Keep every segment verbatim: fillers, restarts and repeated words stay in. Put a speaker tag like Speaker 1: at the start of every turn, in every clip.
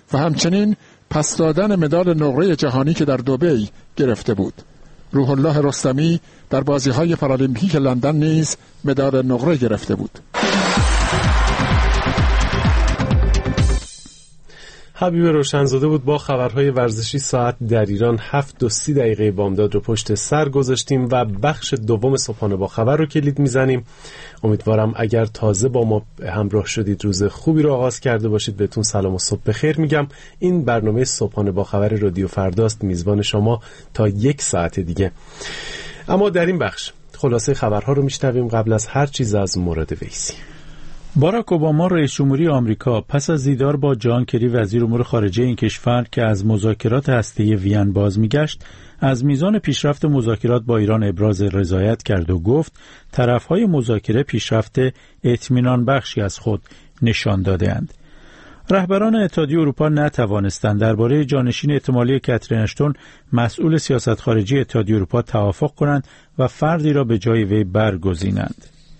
Speaker 1: و همچنین پس دادن مدال نقره جهانی که در دبی گرفته بود. روح الله رستمی در بازی‌های پارالیمپیک لندن نیز مدال نقره گرفته بود.
Speaker 2: حبیب روشنزاده بود با خبرهای ورزشی. ساعت در ایران هفت و سی دقیقه بامداد رو پشت سر گذاشتیم و بخش دوم صبحانه با خبر رو کلید میزنیم. امیدوارم اگر تازه با ما همراه شدید روز خوبی رو آغاز کرده باشید. بهتون سلام و صبح بخیر میگم. این برنامه صبحانه با خبر رادیو فرداست، میزبان شما تا یک ساعت دیگه. اما در این بخش خلاصه خبرها رو میشنویم. قبل از هر چیز از مورد ویسی.
Speaker 3: باراک اوباما رئیس جمهوری آمریکا پس از دیدار با جان کری وزیر امور خارجه این کشور که از مذاکرات هسته‌ای وین باز میگشت، از میزان پیشرفت مذاکرات با ایران ابراز رضایت کرد و گفت طرف‌های مذاکره پیشرفت اطمینان بخشی از خود نشان داده‌اند. رهبران اتحادیه اروپا نتوانستند درباره جانشین احتمالی کاترین اشتون مسئول سیاست خارجی اتحادیه اروپا توافق کنند و فردی را به جای وی برگزینند.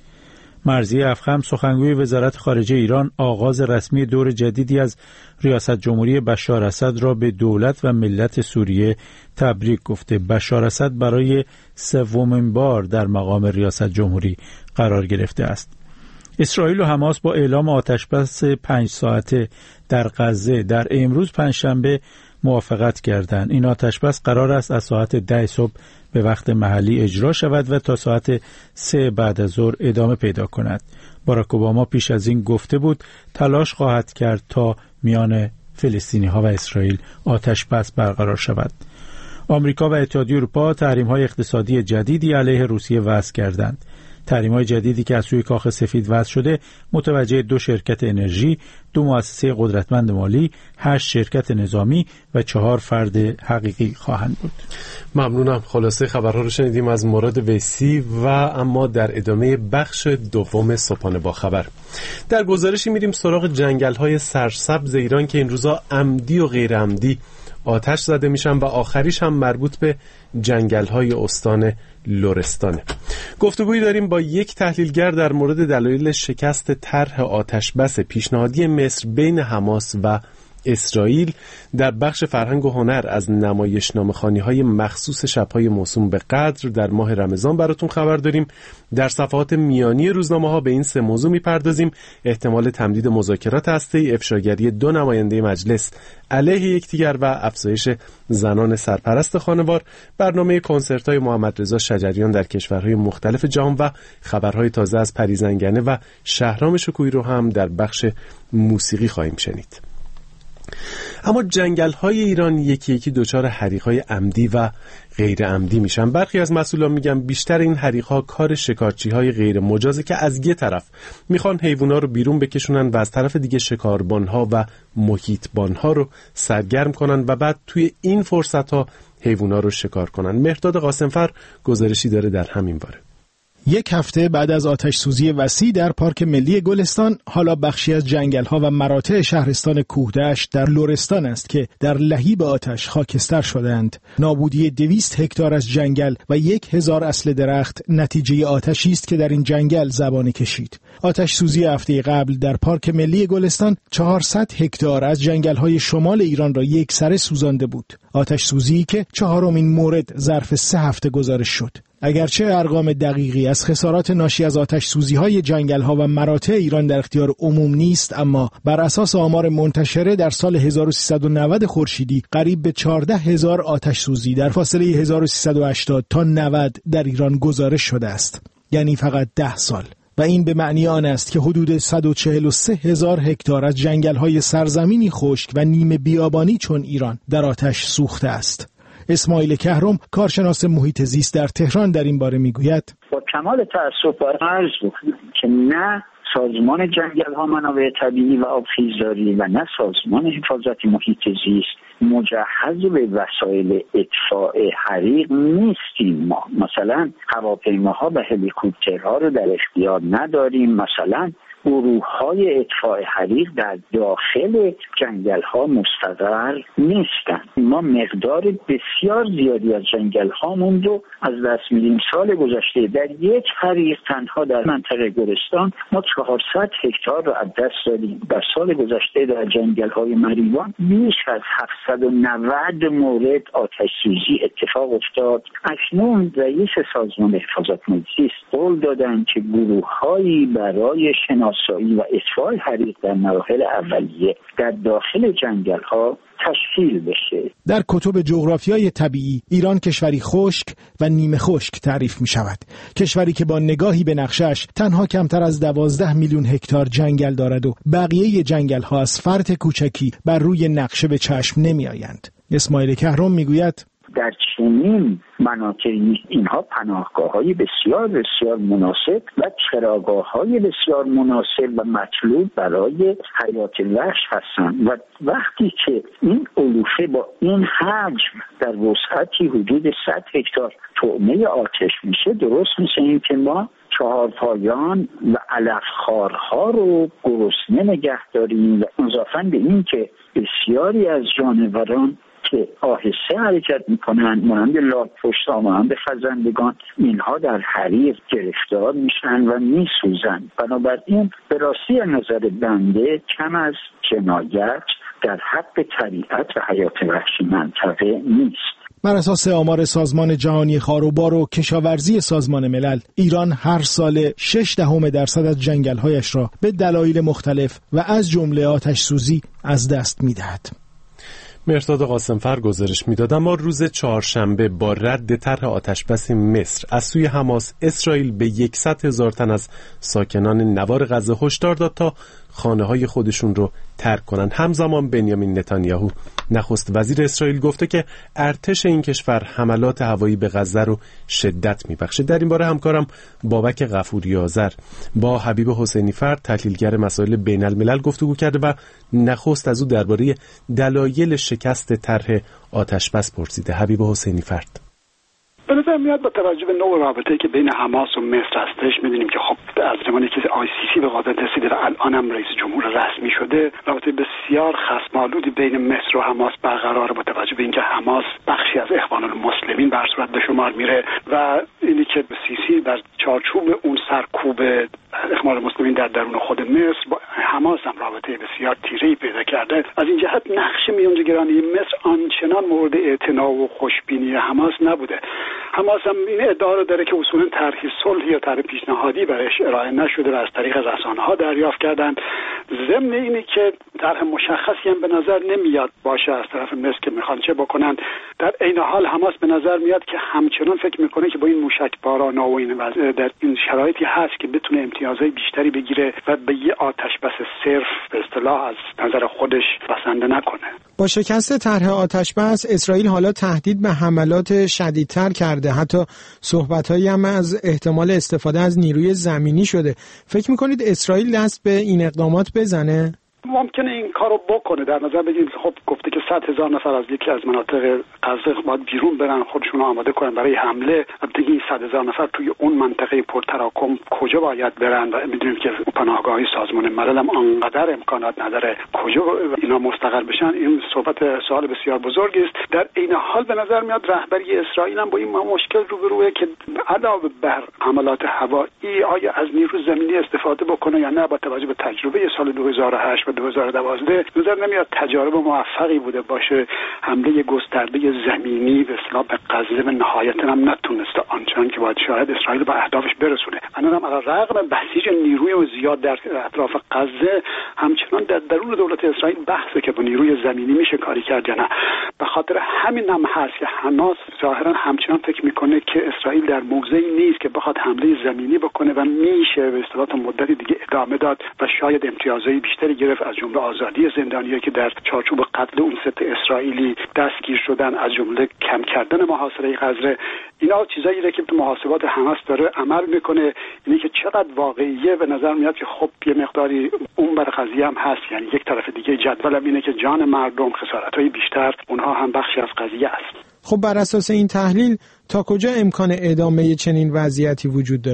Speaker 3: مرضیه افخم سخنگوی وزارت خارجه ایران آغاز رسمی دور جدیدی از ریاست جمهوری بشار اسد را به دولت و ملت سوریه تبریک گفته. بشار اسد برای سومین بار در مقام ریاست جمهوری قرار گرفته است. اسرائیل و حماس با اعلام آتشبس پنج ساعته در غزه در امروز پنجشنبه موافقت کردند. این آتشبس قرار است از ساعت ده صبح به وقت محلی اجرا شود و تا ساعت سه بعد از ظهر ادامه پیدا کند. باراک اوباما پیش از این گفته بود تلاش خواهد کرد تا میان فلسطینی ها و اسرائیل آتش بس برقرار شود. آمریکا و اتحادیه اروپا تحریم‌های اقتصادی جدیدی علیه روسیه وضع کردند. تحریم‌های جدیدی که از سوی کاخ سفید وضع شده متوجه دو شرکت انرژی، دو مؤسسه قدرتمند مالی، هشت شرکت نظامی و چهار فرد حقیقی خواهند بود.
Speaker 2: ممنونم. خلاصه خبرها رو شنیدیم از مراد ویسی و اما در ادامه بخش دوم صبحانه با خبر در گزارشی میریم سراغ جنگل‌های سرسبز ایران که این روزا عمدی و غیر عمدی آتش زده میشن و آخریش هم مربوط به جنگل‌های استان لرستانه. گفتگویی داریم با یک تحلیلگر در مورد دلایل شکست طرح آتشبس پیشنهادی مصر بین حماس و اسرائیل. در بخش فرهنگ و هنر از نمایشنامه‌خوانی‌های مخصوص شب‌های موسوم به قدر در ماه رمضان براتون خبر داریم. در صفحات میانی روزنامه‌ها به این سه موضوع می‌پردازیم: احتمال تمدید مذاکرات هسته‌ای، افشاگری دو نماینده مجلس علیه یکدیگر و افزایش زنان سرپرست خانوار، برنامه کنسرت‌های محمد رضا شجریان در کشورهای مختلف جهان و خبرهای تازه از پریزنگنه و شهرام شکوهی رو هم در بخش موسیقی خواهیم شنید. اما جنگل‌های ایران یکی یکی دچار حریق‌های عمدی و غیر عمدی میشن. برخی از مسئولان میگن بیشتر این حریق‌ها کار شکارچی‌های غیر مجازه که از یه طرف میخوان حیوونا رو بیرون بکشونن و از طرف دیگه شکاربان‌ها و محیطبان‌ها رو سرگرم کنن و بعد توی این فرصت‌ها حیوونا رو شکار کنن. مهرداد قاسمفر گزارشی داره در همین باره.
Speaker 4: یک هفته بعد از آتش سوزی وسیع در پارک ملی گلستان، حالا بخشی از جنگل‌ها و مراتع شهرستان کوهدشت در لرستان است که در لهیب آتش خاکستر شدند. نابودی دویست هکتار از جنگل و یک هزار اصل درخت نتیجه آتشی است که در این جنگل زبانه کشید. آتش سوزی هفته قبل در پارک ملی گلستان چهارصد هکتار از جنگل‌های شمال ایران را یکسره سوزانده بود. آتش سوزی که چهارمین مورد ظرف سه هفته گزارش شد. اگرچه ارقام دقیقی از خسارات ناشی از آتش سوزی های جنگل ها و مراتع ایران در اختیار عموم نیست، اما بر اساس آمار منتشره در سال هزار و سیصد و نود خورشیدی قریب به چهارده هزار آتش سوزی در فاصله هزار و سیصد و هشتاد تا نود در ایران گزارش شده است، یعنی فقط ده سال. و این به معنی آن است که حدود صد و چهل و سه هزار هکتار از جنگل های سرزمینی خشک و نیمه بیابانی چون ایران در آتش سوخته است. اسماعیل کهرم، کارشناس محیط زیست در تهران، در این باره میگوید:
Speaker 5: با کمال تأسف باید عرض کنم که نه سازمان جنگل ها منابع طبیعی و آبخیزداری و نه سازمان حفاظت محیط زیست مجهز به وسایل اطفاء حریق نیستیم. ما مثلا هواپیماها و هلیکوپترها رو در اختیار نداریم. مثلا گروه‌های اطفاء حریق در داخل جنگل‌ها مستقر نیستند. ما مقدار بسیار زیادی از جنگل‌هامون رو از دست میدیم. سال گذشته در یک حریق تنها در منطقه گلستان ما چهارصد هکتار رو از دست دادیم. در سال گذشته در جنگل‌های مریوان بیش از هفتصد و نود مورد آتش سوزی اتفاق افتاد. اکنون رئیس سازمان حفاظت محیط زیست قول دادند که گروه‌هایی برای شناسایی و اطفاء حریق در مراحل اولیه در داخل جنگل‌ها تشکیل بشه.
Speaker 4: در کتب جغرافیای طبیعی ایران کشوری خشک و نیمه خشک تعریف می شود. کشوری که با نگاهی به نقشش تنها کمتر از دوازده میلیون هکتار جنگل دارد و بقیه جنگل ها از فرط کوچکی بر روی نقشه به چشم نمی آیند. اسماعیل کهرم می گوید
Speaker 5: در چنین مناطقی اینها پناهگاه‌های بسیار بسیار مناسب و چراگاه‌های بسیار مناسب و مطلوب برای حیات وحش هستند و وقتی که این علوفه با این حجم در وسعتی حدود صد هکتار طعمه آتش میشه، درست مثل این که ما چهارپایان و علفخوارها رو گرسنه نگه داریم و اضافاً به این که بسیاری از جانوران که آهسته حرکت میکنن مانند لاک‌پشت‌ها، مانند خزندگان، اینها در حریق گرفتار میشن و میسوزن. بنابراین به راستی نظر بنده کم از جنایت در حق طبیعت و حیات وحش منطقه نیست.
Speaker 4: بر اساس آمار سازمان جهانی خاروبار و کشاورزی سازمان ملل، ایران هر سال شش دهم درصد از جنگل‌هایش را به دلایل مختلف و از جمله آتش سوزی از دست می‌دهد.
Speaker 2: مرداد قاسمفر گزارش میداد. اما روز چهارشنبه با رد طرح آتشبس مصر از سوی حماس، اسرائیل به صد هزار تن از ساکنان نوار غزه هشدار داد تا خانه‌های خودشون رو ترک کنن. همزمان بنیامین نتانیاهو نخست وزیر اسرائیل گفته که ارتش این کشور حملات هوایی به غزه رو شدت میبخشه. در این باره همکارم بابک غفوری آذر با حبیب حسینی فرد تحلیلگر مسائل بین الملل گفتگو کرده و نخست از او درباره دلایل شکست طرح آتشبس پرسیده. حبیب حسینی فرد:
Speaker 6: به نظر میاد با توجه به نوع رابطه‌ای که بین حماس و مصر هستش، می‌دونیم که خب از زمانی که آی سی سی به قدرت رسیده و الان هم رئیس جمهور رسمی شده، رابطه بسیار خصم‌آلودی بین مصر و حماس برقراره با توجه به اینکه حماس بخشی از اخوان المسلمین به هر صورت به شمار میره و اینی که سیسی در چارچوب اون سرکوب اخوان المسلمین در درون خود مصر با حماس هم رابطه بسیار تیره‌ای پیدا کرده. از این جهت نقش میانجیگرانی مصر آنچنان مورد اعتنا و خوشبینی حماس نبوده. حماس هم این ادعا رو داره که اصولا طرح صلح یا طرح پیشنهادی برایش ارائه نشده و از طریق رسانه‌ها دریافت کردن. ضمن اینی که طرح مشخصی هم به نظر نمیاد باشه از طرف مصر که میخوان چه بکنن. در عین حال حماس به نظر میاد که همچنان فکر میکنه که با این موشکباران و این وضع در این شرایطی هست که بتونه امتیازهای بیشتری بگیره و به یه آتش بس صرف به اصطلاح از نظر خودش بسنده نکنه.
Speaker 7: با شکست طرح آتش بس، اسرائیل حالا تهدید به حملات شدیدتر کرده. حتی صحبت‌هایی هم از احتمال استفاده از نیروی زمینی شده. فکر می‌کنید اسرائیل دست به این اقدامات بزنه؟
Speaker 6: ممکنه این کارو بکنه. در نظر بگیرید خب گفته که صد هزار نفر از یکی از مناطق غزه باید بیرون برن، خودشون رو آماده کنن برای حمله. البته این صد هزار نفر توی اون منطقه پرتراکم کجا باید برن و میدونیم که پناهگاه‌های سازمان ملل هم آنقدر امکانات نداره کجا اینا مستقر بشن. این صحبت سوال بسیار بزرگی است. در این حال به نظر میاد رهبری اسرائیل هم با این مشکل روبروه که علاوه بر حملات هوایی آیا از نیروی زمینی استفاده بکنه یا نه. با توجه به تجربه سال دو هزار و هشت و دو هزار و دوازده نظر نمیاد تجارب موفقی بوده باشه. حمله گسترده زمینی به اصطلاح به غزه به نهایت هم نتونسته آنچنان که باید شاید اسرائیل به اهدافش برسونه. الان هم علی رغم بسیج نیروی و زیاد در اطراف غزه همچنان در درون دولت اسرائیل بحثه که با نیروی زمینی میشه کاری کرد یا نه. به خاطر همین هم هست که حماس ظاهرا همچنان فکر میکنه که اسرائیل در موضعی نیست که بخواد حمله زمینی بکنه و میشه به اصطلاح تا مدتی دیگه ادامه داد و شاید امتیازهای بیشتری گرفت، از جمله آزادی زندانیایی که در چارچوب قتل اون ست اسرائیلی دستگیر شدن، از جمله کم کردن محاصره غزه. اینا چیزایی که تو محاسبات حماس داره عمل میکنه. اینی که چقدر واقعیه به نظر میاد که خب یه مقداری اون بر قضیه هم هست. یعنی یک طرف دیگه جدول هم اینه که جان مردم، خسارت‌های بیشتر، اونها هم بخشی از قضیه است.
Speaker 7: خب بر اساس این تحلیل تا کجا امکان ادامه چنین وضعیتی وجود داره؟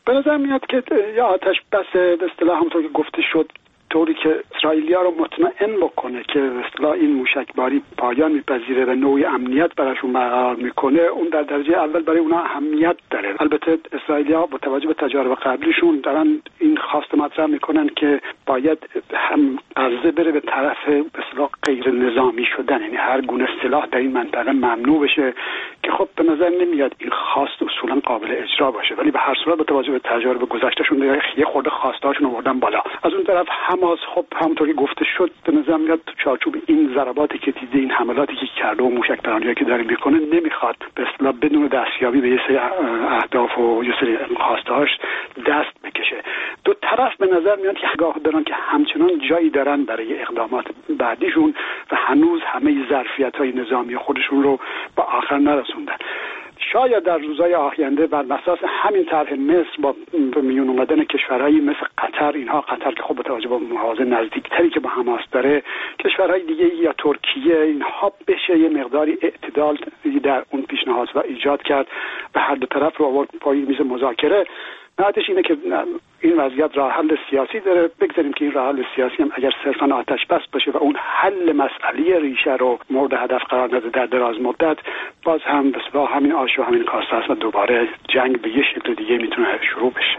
Speaker 6: به نظر میاد که یا آتش بس به اصطلاح همونطور که گفته شد طوری که اسرائیلیا رو مطمئن بکنه که به اصطلاح این موشکباری پایان میپذیره و نوعی امنیت براشون برقرار میکنه، اون در درجه اول برای اونها اهمیت داره. البته اسرائیلیا با توجه به تجارب قبلیشون دارن این خواست مطرح میکنن که باید هم عرضه بره به طرف به اصطلاح غیر نظامی شدن، یعنی هر گونه سلاح در این منطقه ممنوع بشه، که خب به نظر نمیاد این خواست اصولا قابل اجرا باشه، ولی به هر صورت با توجه به تجارب گذشتهشون یه خورده خواستهاشون آوردن بالا. از اون طرف حماس خب همونطور که گفته شد به نظر میاد تو چارچوب این ضرباتی که دیده، این حملاتی که کرده و موشک‌پرانی‌هایی که داره میکنه، نمیخواد به اصطلاح بدون دستیابی به یه سری اهداف و یه سری خواستهاش دست بکشه. دو طرف به نظر میاد که آگاه دارن که همچنان جایی دارن برای اقدامات بعدیشون و هنوز همه ظرفیت‌های نظامی خودشون رو با آخر نرسوندن. شاید در روزهای آینده بر اساس همین طرح مصر با میون اومدن کشورهایی مثل قطر، اینها قطر که خب با توجه به محاذ نزدیکتری که با حماس داره، کشورهای دیگه یا ترکیه، اینها بشه یه مقداری اعتدال در اون پیشنهاد و ایجاد کرد و هر دو طرف رو آورد پای میز مذاکره. نهایتش اینه که این وضعیت راه حل سیاسی داره. بگذاریم که این راه حل سیاسی هم اگر صرفا آتش بس باشه و اون حل مسئله ریشه رو مورد هدف قرار نده در دراز مدت، باز هم به اصطلاح همین آش و همین کاسه است و دوباره جنگ به یه شکل دیگه میتونه شروع بشه.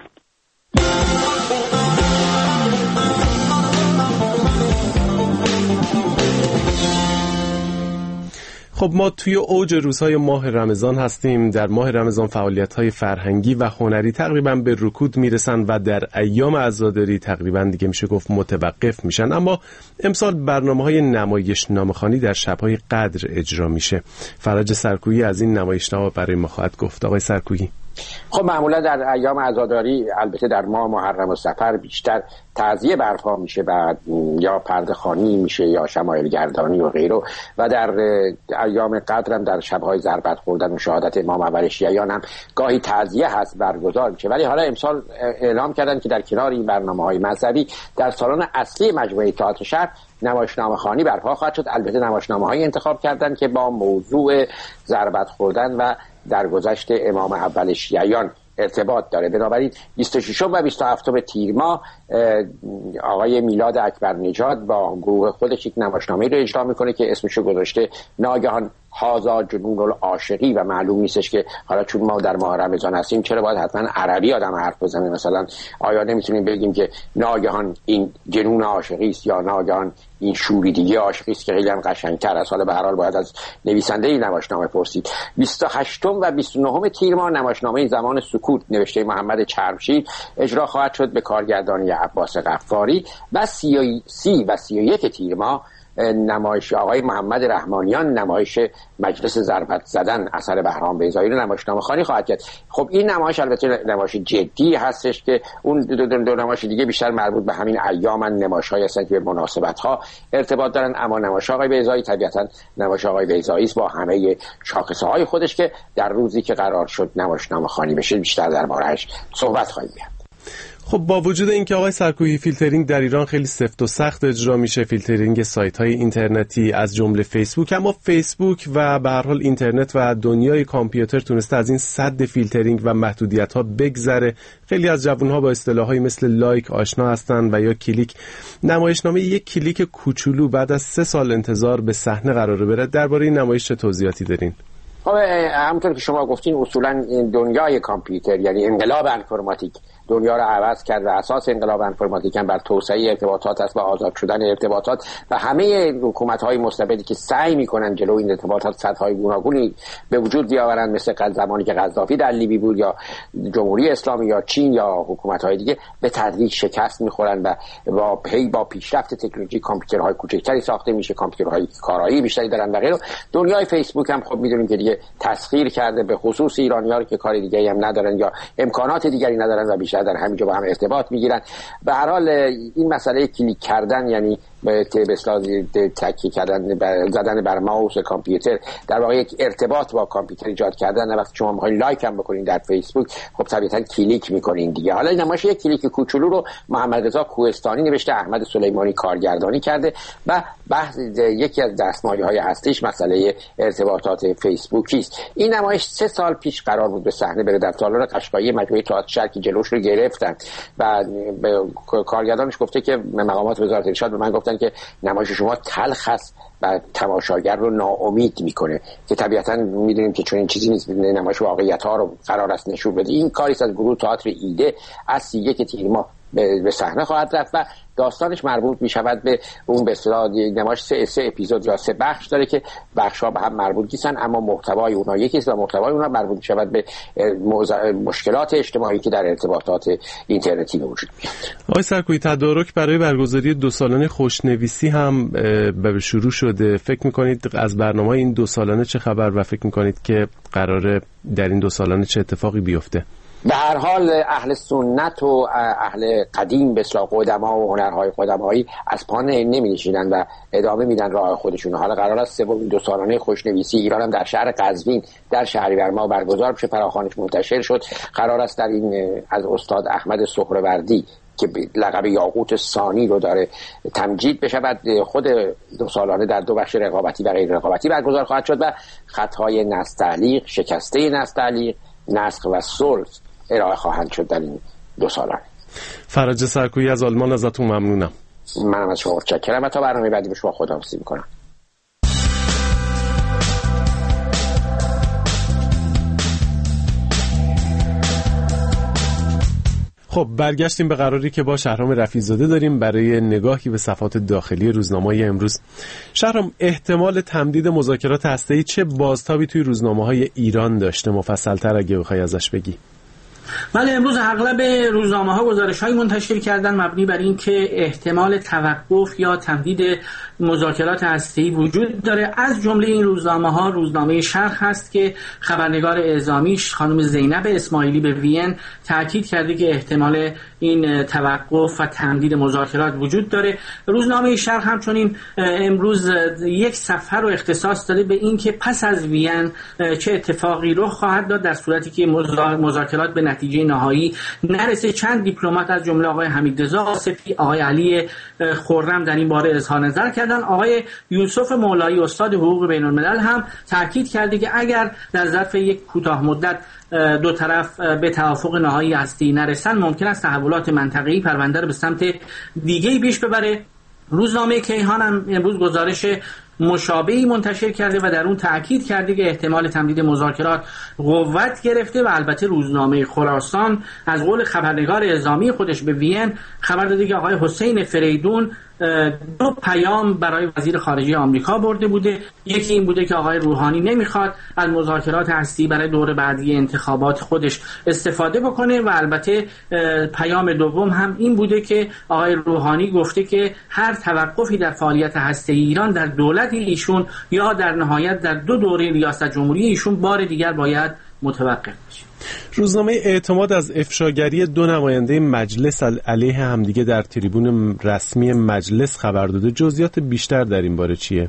Speaker 2: خب ما توی اوج روزهای ماه رمضان هستیم. در ماه رمضان فعالیت‌های فرهنگی و هنری تقریبا به رکود میرسن و در ایام عزاداری تقریبا دیگه میشه گفت متوقف میشن. اما امسال برنامه‌های نمایشنامه‌خوانی در شب‌های قدر اجرا میشه. فرج سرکویی از این نمایشنامه برای ما خواهد گفت. آقای سرکویی،
Speaker 8: خب معمولا در ایام عزاداری، البته در ماه محرم و صفر، بیشتر تعزیه برپا میشه و یا پرده خوانی میشه یا شمایل گردانی و غیره، و در ایام قدر هم در شبهای ضربت خوردن و شهادت امام اول شیعیان هم گاهی تعزیه هست برگزار میشه. ولی حالا امسال اعلام کردن که در کنار این برنامه‌های مذهبی در سالن اصلی مجموعه تئاتر شهر نمایشنامه‌خوانی برپا خواهد شد. البته نمایشنامه‌هایی انتخاب کردن که با موضوع ضربت خوردن و درگذشت امام اول شیعیان ارتباط داره. بنابراین بیست و ششم و بیست و هفتم تیر ماه آقای میلاد اکبر نژاد با گروه خودش یک نمایشنامه رو اجرا میکنه که اسمشو گذاشته ناگهان هازا جنون العاشقی، و معلوم نیستش که حالا چون ما در ماه رمضان هستیم چرا باید حتما عربی آدم حرف بزنه. مثلا آیا نمیتونیم بگیم که ناگهان این جنون عاشقی است یا ناگهان این شوریدگی عاشقی است که خیلی هم قشنگ‌تر است. حالا به هر حال باید از نویسنده این نمایشنامه پرسید. بیست و هشتم و بیست و نهم تیر ماه نمایشنامه زمان سکوت نوشته محمد چرمشیر اجرا خواهد شد به کارگردانی عباس غفاری. و سی و سی و یک تیر ماه نمایش آقای محمد رحمانیان، نمایش مجلس ضربت زدن اثر بهرام بیضایی رو نمایشنامه خوانی خواهد کرد. خب این نمایش البته نمایش جدی هستش که اون دو, دو, دو نمایش دیگه بیشتر مربوط به همین ایام، نمایش‌هایی هستن که به مناسبت‌ها ارتباط دارن. اما نمایش آقای بیضایی طبیعتاً نمایش آقای بیضایی است با همه شاخصه‌های خودش که در روزی که قرار شد نمایشنامه خوانی بشه بیشتر درباره‌اش صحبت خواهیم کرد.
Speaker 2: خب با وجود اینکه آقای سرکویی فیلترینگ در ایران خیلی سفت و سخت اجرا میشه، فیلترینگ سایت‌های اینترنتی از جمله فیسبوک، اما فیسبوک و به هر حال اینترنت و دنیای کامپیوتر تونسته از این سد فیلترینگ و محدودیت‌ها بگذره. خیلی از جوان‌ها با اصطلاحایی مثل لایک آشنا هستن و یا کلیک. نمایشنامه یک کلیک کوچولو بعد از سه سال انتظار به صحنه قراره بره. درباره این نمایش چه توضیحاتی دارین؟
Speaker 8: خب همونطور که شما گفتین اصولاً دنیای کامپیوتر یعنی انقلاب انفرماتیک دنیا رو عوض کرد و اساس انقلاب انفرماتیک هم بر توسعه ارتباطات است و آزاد شدن ارتباطات و همه حکومت‌های مستبدی که سعی می‌کنن جلوی این ارتباطات سدهای گوناگونی به وجود بیاورن، مثل زمانی که قذافی در لیبی بود یا جمهوری اسلامی یا چین یا حکومت‌های دیگه، به تدریج شکست می‌خورن و با پی با پیشرفت تکنولوژی کامپیوترهای کوچکتری ساخته میشه، کامپیوترهای کارایی بیشتری دارن و غیره. دنیای فیسبوک هم خب می‌دونیم که دیگه تسخیر کرده، به خصوص ایرانی‌ها که کار دیگه‌ای هم ندارن یا امکانات دیگری ندارن و بیشتر در همینجا با هم ارتباط میگیرن. به هر حال این مسئله کلیک کردن یعنی به اصطلاح تکی کردن بر زدن بر ماوس کامپیوتر، در واقع یک ارتباط با کامپیوتر ایجاد کردن. وقتی شما می‌خواید لایک هم بکنین در فیسبوک، خب طبیعتاً کلیک می‌کنین دیگه. حالا این نمایش یک کلیک کوچولو رو محمد رضا کوهستانی نوشته، احمد سلیمانی کارگردانی کرده و بحث یکی از دستمایه‌های اصلیش مسئله ارتباطات فیسبوکی است. این نمایش سه سال پیش قرار بود به صحنه بره در تالار قشقایی مجموعه تئاتر شهر که جلوش رو گرفتن و به کارگردانش گفته که مقامات وزارت ارشاد به من گفتن که نمایش شما تلخ است و تماشاگر رو ناامید میکنه، که طبیعتا میدونیم که چون این چیزی نیست. نمایش واقعیت ها رو قرار است نشون بده. این کاری است از گروه تئاتر ایده از سی یک تیر ماه به صحنه خواهد رفت و داستانش مربوط می شود به اون به اصطلاح نمایش سه, سه اپیزود یا سه بخش داره که بخش‌ها به هم مربوط نیستن، اما محتوای اونها یکی است و محتوای اونها مربوط می شود به مشکلات اجتماعی که در ارتباطات اینترنتی وجود میاد.
Speaker 2: آقای سرکویی، تدارک برای برگزاری دو سالانه خوشنویسی هم به شروع شده. فکر می‌کنید از برنامه این دو سالانه چه خبر و فکر می‌کنید که قراره در این دو سالانه چه اتفاقی بیفته؟
Speaker 8: به هر حال اهل سنت و اهل قدیم به اصطلاح قدما و هنرهای قدمایی از پا نمی‌نشینن و ادامه میدن راه خودشون. حالا قرار است سومین دو سالانه خوشنویسی ایران هم در شهر قزوین در شهریور ماه برگزار بشه. فراخوانش منتشر شد. قرار است در این از استاد احمد سهروردی که لقب یاقوت ثانی رو داره تمجید بشه. بعد خود دو سالانه در دو بخش رقابتی و غیر رقابتی برگزار خواهد شد و خطهای نستعلیق، شکسته نستعلیق، نسخ و صلح ارائه خواهند شد در این دو سالانه.
Speaker 2: فرج سرکویی از آلمان ازتون ممنونم.
Speaker 8: منم از شما متشکرم و تا برنامه بعدی به شما خداحافظی میکنم.
Speaker 2: خب برگشتیم به قراری که با شهرام رفیع‌زاده داریم برای نگاهی به صفحات داخلی روزنامه‌های امروز. شهرام، احتمال تمدید مذاکرات هسته‌ای چه بازتابی توی روزنامه‌های ایران داشته؟ مفصل‌تر اگه بخوای ازش بگی.
Speaker 9: بله، امروز اغلب روزنامه‌ها گزارش‌هایی منتشر کردن مبنی بر این که احتمال توقف یا تمدید مذاکرات هسته‌ای وجود داره. از جمله این روزنامه‌ها روزنامه شرق هست که خبرنگار اعزامیش خانم زینب اسماعیلی به وین تاکید کرده که احتمال این توقف و تمدید مذاکرات وجود داره. روزنامه شرق همچنین امروز یک صفحه رو اختصاص داده به این که پس از وین چه اتفاقی رخ خواهد داد در صورتی که مذاکرات به نتیجه نهایی نرسه. چند دیپلمات از جمله آقای حمیدرضا آصفی، آقای علی خرم در این باره اظهار نظر کردن. آقای یوسف مولایی استاد حقوق بین الملل هم تاکید کرده که اگر در ظرف یک کوتاه مدت دو طرف به توافق نهایی هستی نرسن، ممکن است تحولات منطقه‌ای پرونده رو به سمت دیگه‌ای پیش ببره. روزنامه کیهان هم امروز گزارش مشابهی منتشر کرده و در اون تاکید کرده که احتمال تمدید مذاکرات قوت گرفته و البته روزنامه خراسان از قول خبرنگار اعزامی خودش به وین خبر داده که آقای حسین فریدون دو پیام برای وزیر خارجه آمریکا برده بوده. یکی این بوده که آقای روحانی نمیخواد از مذاکرات هستی برای دور بعدی انتخابات خودش استفاده بکنه و البته پیام دوم هم این بوده که آقای روحانی گفته که هر توقفی در فعالیت هستی ایران در دولت ایشون یا در نهایت در دو دوره ریاست جمهوری ایشون بار دیگر باید متوقف بشه.
Speaker 2: روزنامه اعتماد از افشاگری دو نماینده مجلس علیه همدیگه در تریبون رسمی مجلس خبر داده. جزئیات بیشتر در این باره چیه؟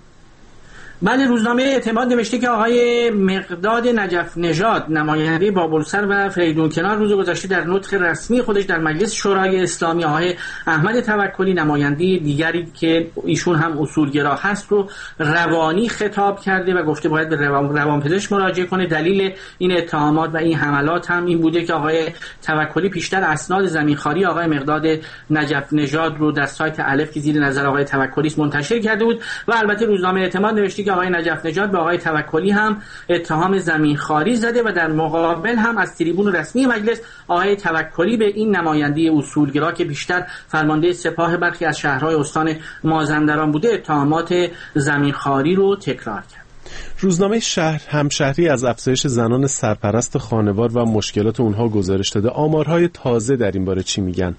Speaker 9: بله، روزنامه اعتماد نوشته که آقای مقداد نجف نژاد نماینده بابلسر و فریدون کنار روز گذشته در نطق رسمی خودش در مجلس شورای اسلامی آقای احمد توکلی نماینده دیگری که ایشون هم اصولگرا هست رو روانی خطاب کرده و گفته باید به روان روانپزشک مراجعه کنه. دلیل این اتهامات و این حملات هم این بوده که آقای توکلی پیشتر اسناد زمینخواری آقای مقداد نجف نژاد رو در سایت الف که زیر نظر آقای توکلی منتشر کرده بود و البته روزنامه اعتماد نوشته که آقای نجف نژاد به آقای توکلی هم اتهام زمینخواری زده و در مقابل هم از تریبون رسمی مجلس آقای توکلی به این نماینده اصولگرا که بیشتر فرمانده سپاه برخی از شهرهای استان مازندران بوده اتهامات زمینخواری رو تکرار کرد.
Speaker 2: روزنامه شهر همشهری از افزایش زنان سرپرست خانوار و مشکلات اونها گزارش داده. آمارهای تازه در این باره چی میگن؟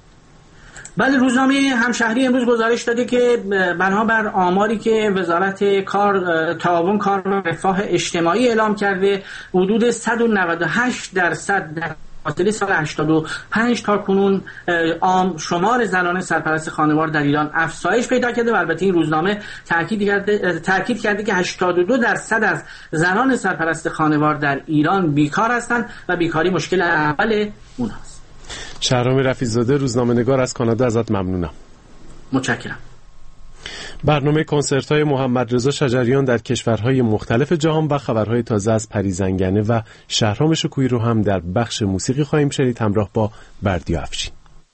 Speaker 9: بله، روزنامه همشهری امروز گزارش داده که بنابر آماری که وزارت کار تعاون کار و رفاه اجتماعی اعلام کرده حدود صد و نود و هشت درصد در فاصله سال هشتاد و پنج تا کنون عام شمار زنان سرپرست خانوار در ایران افزایش پیدا کرده و البته این روزنامه تاکید کرده تاکید کرده که هشتاد و دو درصد از زنان سرپرست خانوار در ایران بیکار هستند و بیکاری مشکل اول اونهاست.
Speaker 2: شهرام رفیع‌زاده، روزنامه‌نگار از کانادا، ازت ممنونم.
Speaker 9: متشکرم.
Speaker 2: برنامه کنسرت‌های محمد رضا شجریان در کشورهای مختلف جهان و خبرهای تازه از پری زنگنه و شهرام شکوهی رو هم در بخش موسیقی خواهیم شنید همراه با بردیا افشین.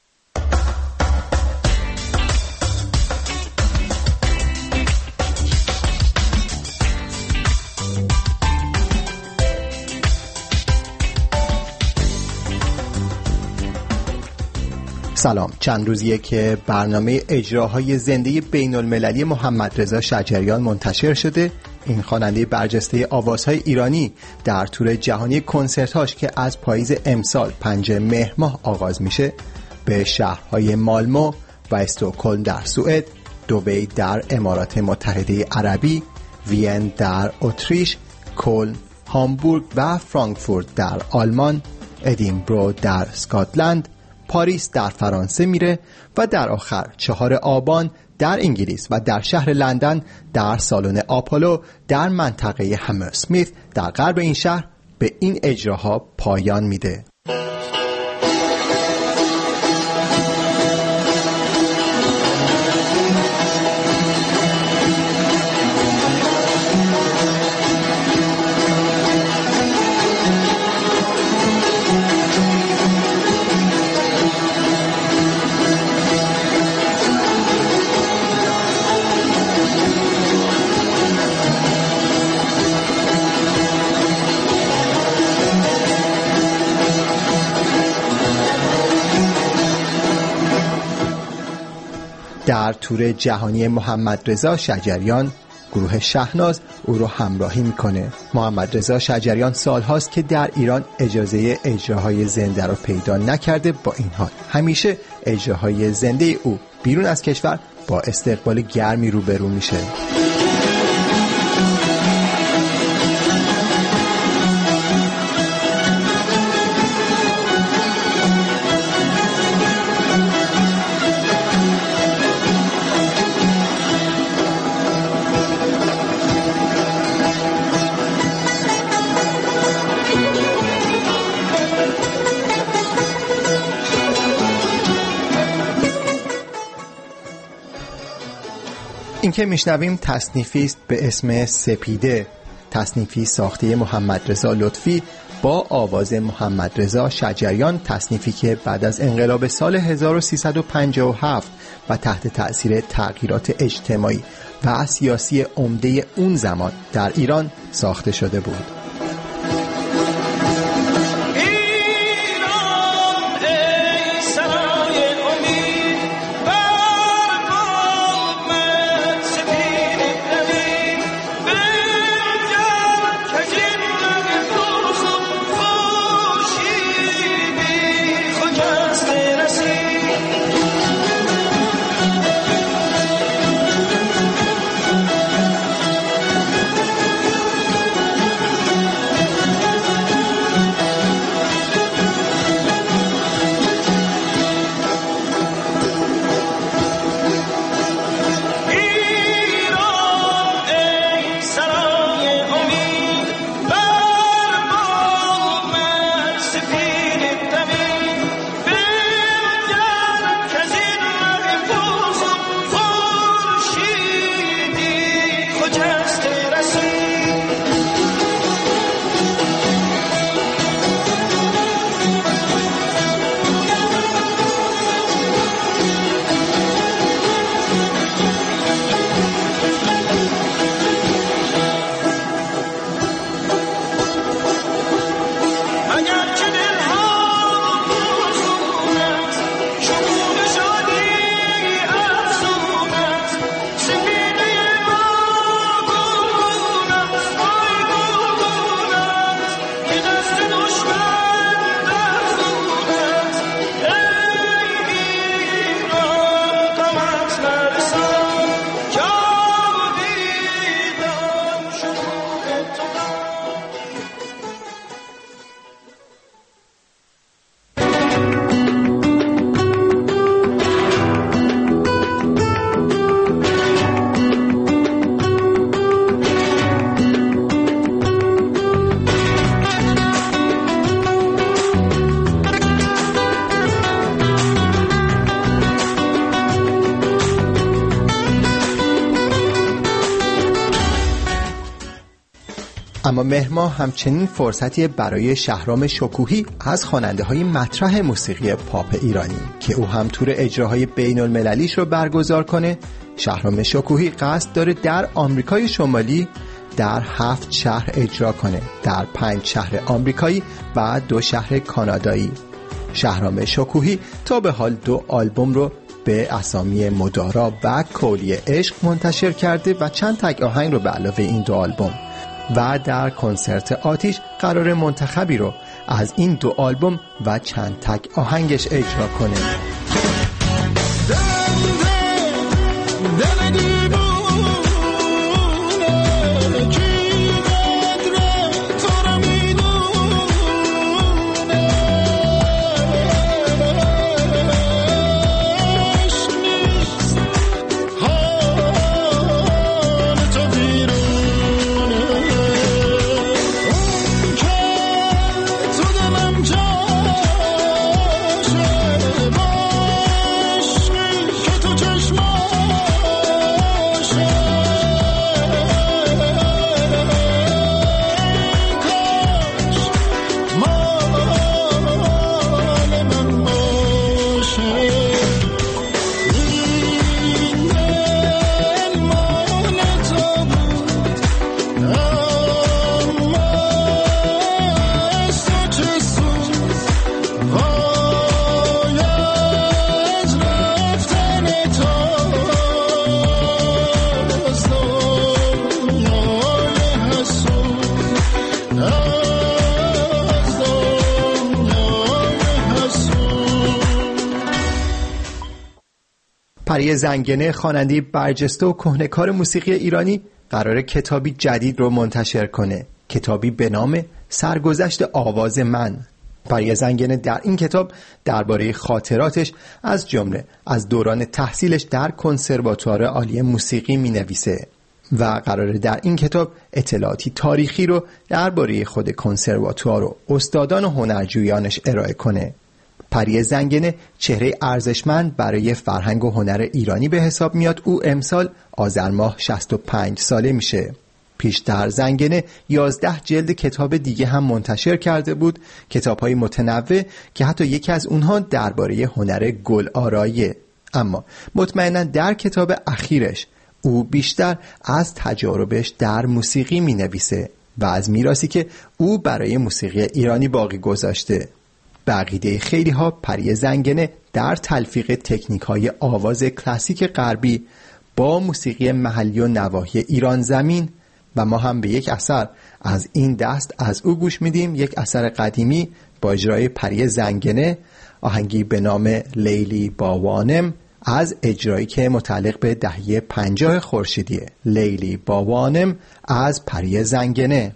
Speaker 10: سلام. چند روزیه که برنامه اجراهای زنده بین المللی محمد رضا شجریان منتشر شده. این خواننده برجسته آوازهای ایرانی در تور جهانی کنسرتاش که از پاییز امسال پنجم مهر ماه آغاز میشه به شهرهای مالمو و استکهلم در سوئد، دبی در امارات متحده عربی، وین در اتریش، کلن، هامبورگ و فرانکفورت در آلمان، ادینبرو در اسکاتلند، پاریس در فرانسه میره و در آخر چهار آبان در انگلیس و در شهر لندن در سالن آپولو در منطقه همرسمیت در غرب این شهر به این اجراها پایان میده. در تور جهانی محمد رضا شجریان گروه شهناز او رو همراهی میکنه. محمد رضا شجریان سالهاست که در ایران اجازه اجراهای زنده رو پیدا نکرده. با این حال همیشه اجراهای زنده او بیرون از کشور با استقبال گرمی روبرو میشه. این که میشنویم تصنیفی است به اسم سپیده، تصنیفی ساخته محمد رضا لطفی با آواز محمد رضا شجریان، تصنیفی که بعد از انقلاب سال هزار و سیصد و پنجاه و هفت و تحت تأثیر تغییرات اجتماعی و سیاسی عمده اون زمان در ایران ساخته شده بود. اما مهر ماه همچنین فرصتی برای شهرام شکوهی از خواننده های مطرح موسیقی پاپ ایرانی که او هم تور اجراهای بین المللیش رو برگزار کنه. شهرام شکوهی قصد داره در آمریکای شمالی در هفت شهر اجرا کنه، در پنج شهر آمریکایی و دو شهر کانادایی. شهرام شکوهی تا به حال دو آلبوم رو به اسامی مدارا و کولی عشق منتشر کرده و چند تک آهنگ رو به علاوه این دو آلبوم و در کنسرت آتیش قرار منتخبی رو از این دو آلبوم و چند تک آهنگش اجرا کنه. پری زنگنه خواننده برجسته و کهنه‌کار موسیقی ایرانی قراره کتابی جدید رو منتشر کنه، کتابی به نام سرگذشت آواز من. پری زنگنه در این کتاب درباره خاطراتش از جمله از دوران تحصیلش در کنسرواتوار عالی موسیقی می‌نویسه و قراره در این کتاب اطلاعاتی تاریخی رو درباره خود کنسرواتوار و استادان و هنرجویانش ارائه کنه. پری زنگنه چهره ارزشمند برای فرهنگ و هنر ایرانی به حساب میاد. او امسال آذر ماه شصت و پنج ساله میشه. پیشتر زنگنه یازده جلد کتاب دیگه هم منتشر کرده بود، کتاب‌های متنوع که حتی یکی از اونها درباره هنر گل آراییه. اما مطمئنا در کتاب اخیرش او بیشتر از تجاربش در موسیقی مینویسه و از میراثی که او برای موسیقی ایرانی باقی گذاشته. به عقیده خیلی ها پری زنگنه در تلفیق تکنیک های آواز کلاسیک غربی با موسیقی محلی و نواحی ایران زمین و ما هم به یک اثر از این دست از او گوش میدیم، یک اثر قدیمی با اجرای پری زنگنه، آهنگی به نام لیلی با وانم از اجرایی که متعلق به دهه پنجاه خورشیدیه. لیلی با وانم از پری زنگنه.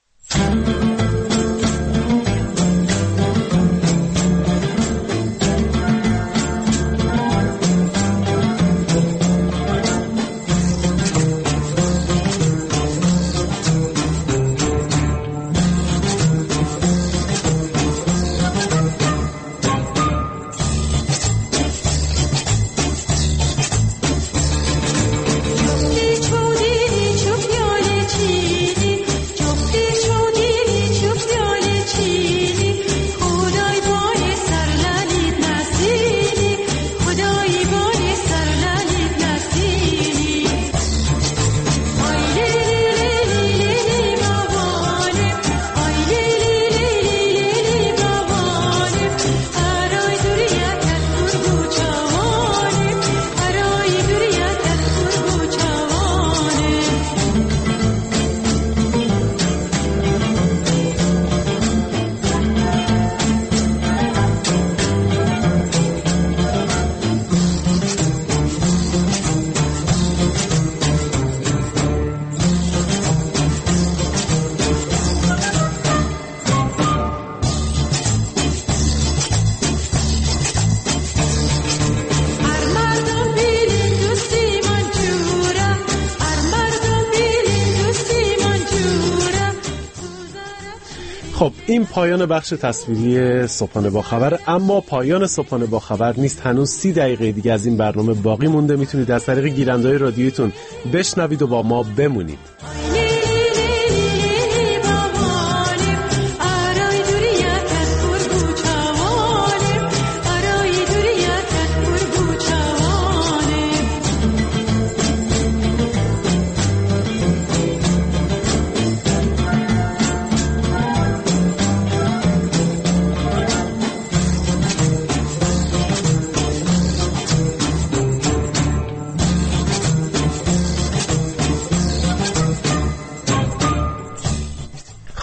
Speaker 2: خب این پایان بخش تصویری صبحانه با خبر، اما پایان صبحانه با خبر نیست. هنوز سی دقیقه دیگه از این برنامه باقی مونده. میتونید از طریق گیرنده‌های رادیویتون بشنوید و با ما بمونید.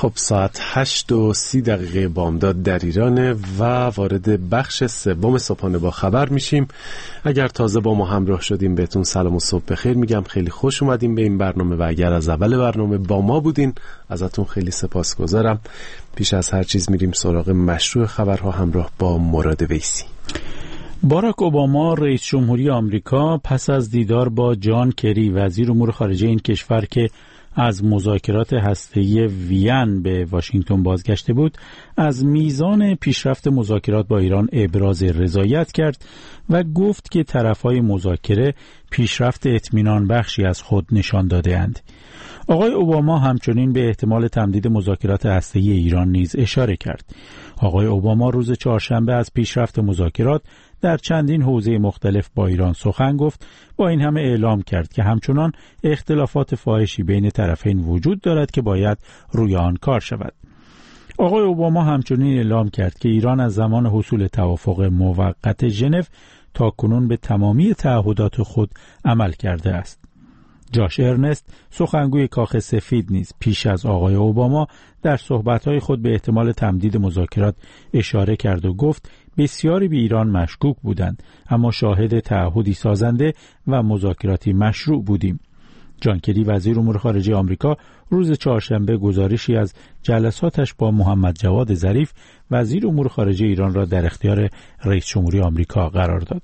Speaker 2: خب ساعت هشت و سی دقیقه بامداد در ایرانه و وارد بخش سوم صبحانه با خبر میشیم. اگر تازه با ما همراه شدیم بهتون سلام و صبح بخیر میگم، خیلی خوش اومدیم به این برنامه و اگر از اول برنامه با ما بودین ازتون خیلی سپاسگزارم. پیش از هر چیز میریم سراغ مشروع خبرها همراه با مراد ویسی.
Speaker 3: باراک اوباما رئیس جمهوری آمریکا پس از دیدار با جان کری وزیر امور خارجه این کشور که از مذاکرات هسته‌ای وین به واشنگتن بازگشته بود، از میزان پیشرفت مذاکرات با ایران ابراز رضایت کرد و گفت که طرف‌های مذاکره پیشرفت اطمینان بخشی از خود نشان داده‌اند. آقای اوباما همچنین به احتمال تمدید مذاکرات هسته‌ای ایران نیز اشاره کرد. آقای اوباما روز چهارشنبه از پیشرفت مذاکرات در چندین حوزه مختلف با ایران سخن گفت. با این همه اعلام کرد که همچنان اختلافات فاحشی بین طرفین وجود دارد که باید روی آن کار شود. آقای اوباما همچنین اعلام کرد که ایران از زمان حصول توافق موقت ژنو تاکنون به تمامی تعهدات خود عمل کرده است. جاش ارنست سخنگوی کاخ سفید نیز پیش از آقای اوباما در صحبت‌های خود به احتمال تمدید مذاکرات اشاره کرد و گفت بسیاری به ایران مشکوک بودند اما شاهد تعهدی سازنده و مذاکراتی مشروع بودیم. جان کری وزیر امور خارجه آمریکا روز چهارشنبه گزارشی از جلساتش با محمد جواد ظریف وزیر امور خارجه ایران را در اختیار رئیس جمهوری آمریکا قرار داد.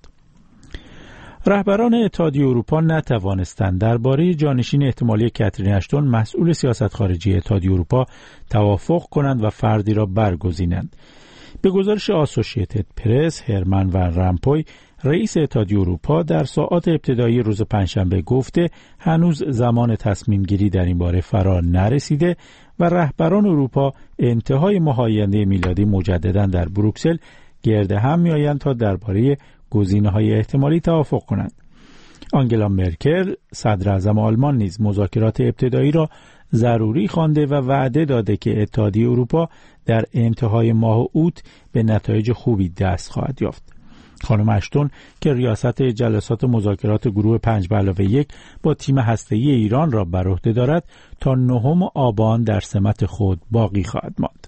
Speaker 3: رهبران اتحادیه اروپا نتوانستند درباره جانشین احتمالی کاترین اشتون مسئول سیاست خارجی اتحادیه اروپا توافق کنند و فردی را برگزینند. به گزارش آسوشیتد پرس، هرمن ون رامپوی رئیس اتحادیه اروپا در ساعات ابتدایی روز پنجشنبه گفته هنوز زمان تصمیم گیری در این باره فرا نرسیده و رهبران اروپا انتهای ماه آینده میلادی مجددا در بروکسل گرد هم میآیند تا درباره گزینه‌های احتمالی توافق کنند. آنگلا مرکل صدر اعظم آلمان نیز مذاکرات ابتدایی را ضروری خوانده و وعده داده که اتحادیه اروپا در انتهای ماه اوت به نتایج خوبی دست خواهد یافت. خانم اشتون که ریاست جلسات مذاکرات گروه پنج به علاوه یک با تیم هسته‌ای ایران را بر عهده دارد تا نهم آبان در سمت خود باقی خواهد ماند.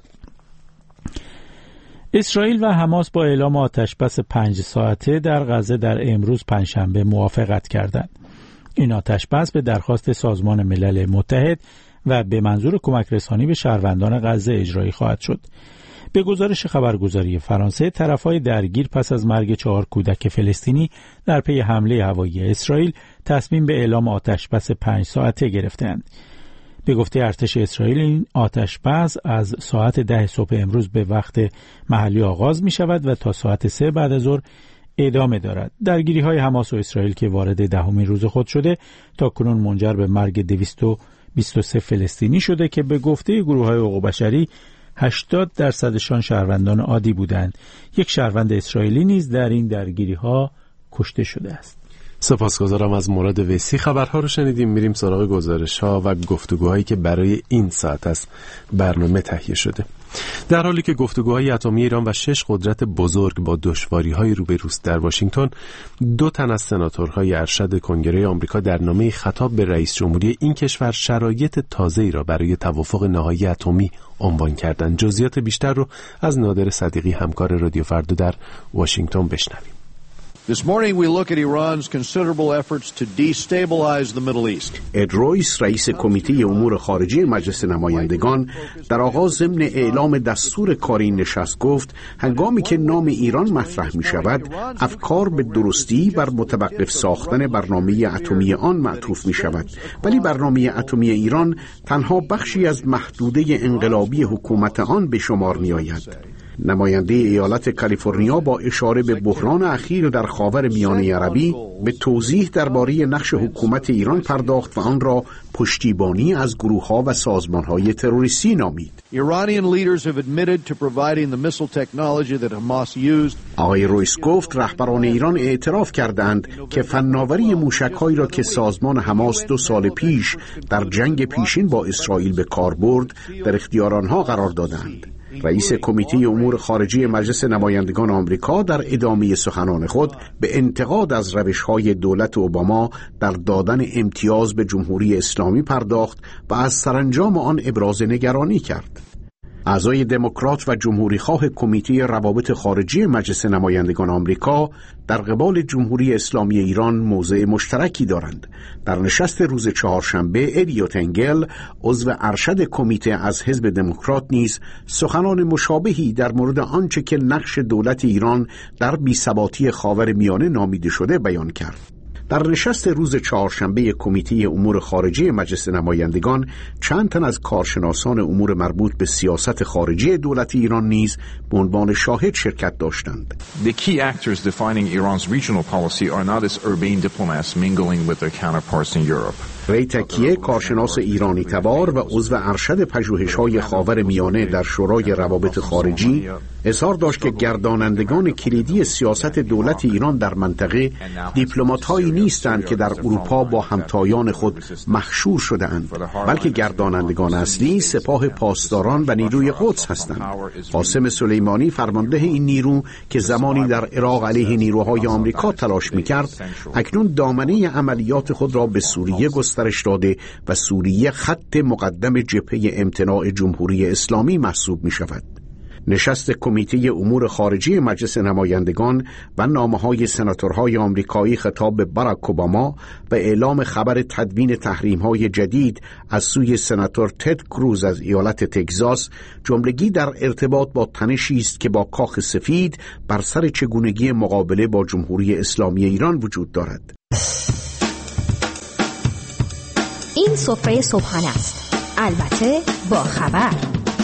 Speaker 3: اسرائیل و حماس با اعلام آتشبس پنج ساعته در غزه در امروز پنجشنبه موافقت کردند. این آتشبس به درخواست سازمان ملل متحد و به منظور کمک رسانی به شهروندان غزه اجرایی خواهد شد. به گزارش خبرگزاری فرانسه، طرف‌های درگیر پس از مرگ چهار کودک فلسطینی در پی حمله هوایی اسرائیل تصمیم به اعلام آتشبس پنج ساعته گرفتند. به گفته ارتش اسرائیل این آتشبس از ساعت ده صبح امروز به وقت محلی آغاز می شود و تا ساعت سه بعد از ظهر ادامه دارد. درگیری های حماس و اسرائیل که وارد دهمین روز خود شده تا کنون منجر به مرگ دویست و بیست و سه فلسطینی شده که به گفته گروه های حقوق بشری هشتاد درصدشان شهروندان عادی بودند. یک شهروند اسرائیلی نیز در این درگیری ها کشته شده است.
Speaker 2: سپاسگزارم از مراد ویسی. خبرها رو شنیدیم. میریم سراغ گزارش ها و گفتگوهایی که برای این ساعت از برنامه تهیه شده. در حالی که گفتگوهای اتمی ایران و شش قدرت بزرگ با دشواری‌های روبروست در واشنگتن، دو تن از سناتورهای ارشد کنگره آمریکا در نامه خطاب به رئیس جمهوری این کشور شرایط تازه‌ای را برای توافق نهایی اتمی عنوان کردند. جزئیات بیشتر رو از نادر صدیقی همکار رادیو فردا در واشنگتن بشنویم.
Speaker 11: This morning we look at Iran's considerable efforts to destabilize the Middle East.
Speaker 12: اد رویس رئیس کمیته امور خارجه مجلس نمایندگان در آغاز ضمن اعلام دستور کاری این نشست گفت هنگامی که نام ایران مطرح می شود افکار به درستی بر متوقف ساختن برنامه اتمی آن معطوف می شود، ولی برنامه اتمی ایران تنها بخشی از محدوده انقلابی حکومت آن به شمار می آید. نماینده ایالت کالیفرنیا با اشاره به بحران اخیر در خاور میانه عربی به توضیح درباره نقش حکومت ایران پرداخت و آن را پشتیبانی از گروه‌ها و سازمان‌های تروریستی نامید. آقای رویس گفت رهبران ایران اعتراف کردند که فناوری موشک‌هایی را که سازمان حماس دو سال پیش در جنگ پیشین با اسرائیل به کار برد در اختیار آنها قرار دادند. رئیس کمیته امور خارجه مجلس نمایندگان آمریکا در ادامه سخنان خود به انتقاد از روش‌های دولت اوباما در دادن امتیاز به جمهوری اسلامی پرداخت و از سرانجام آن ابراز نگرانی کرد. اعضای دموکرات و جمهوریخواه کمیته روابط خارجی مجلس نمایندگان آمریکا در قبال جمهوری اسلامی ایران موضع مشترکی دارند. در نشست روز چهارشنبه الیوت انگل عضو ارشد کمیته از حزب دموکرات نیز سخنان مشابهی در مورد آنچه که نقش دولت ایران در بی‌ثباتی خاورمیانه نامیده شده بیان کرد. در نشست روز چهارشنبه کمیته امور خارجی مجلس نمایندگان چند تن از کارشناسان امور مربوط به سیاست خارجی دولت ایران نیز به عنوان شاهد شرکت داشتند.
Speaker 13: The key actors defining Iran's regional policy are not its urbane diplomats mingling with their counterparts in Europe.
Speaker 12: ری تکیه، کارشناس ایرانی تبار و عضو ارشد پژوهش‌های خاورمیانه در شورای روابط خارجی، اظهار داشت که گردانندگان کلیدی سیاست دولت ایران در منطقه دیپلمات‌هایی نیستند که در اروپا با همتایان خود مخشور شده‌اند، بلکه گردانندگان اصلی سپاه پاسداران و نیروی قدس هستند. قاسم سلیمانی، فرمانده این نیرو که زمانی در عراق علیه نیروهای آمریکا تلاش می‌کرد، اکنون دامنه عملیات خود را به سوریه گسترش داده و سوریه خط مقدم جبهه امتناع جمهوری اسلامی محسوب می شود. نشست کمیته امور خارجی مجلس نمایندگان و نامه‌های سناتورهای آمریکایی خطاب به باراک اوباما و اعلام خبر تدوین تحریم‌های جدید از سوی سناتور تد کروز از ایالت تگزاس جملگی در ارتباط با تنشی است که با کاخ سفید بر سر چگونگی مقابله با جمهوری اسلامی ایران وجود دارد.
Speaker 14: این سفره صبحانه است، البته با خبر.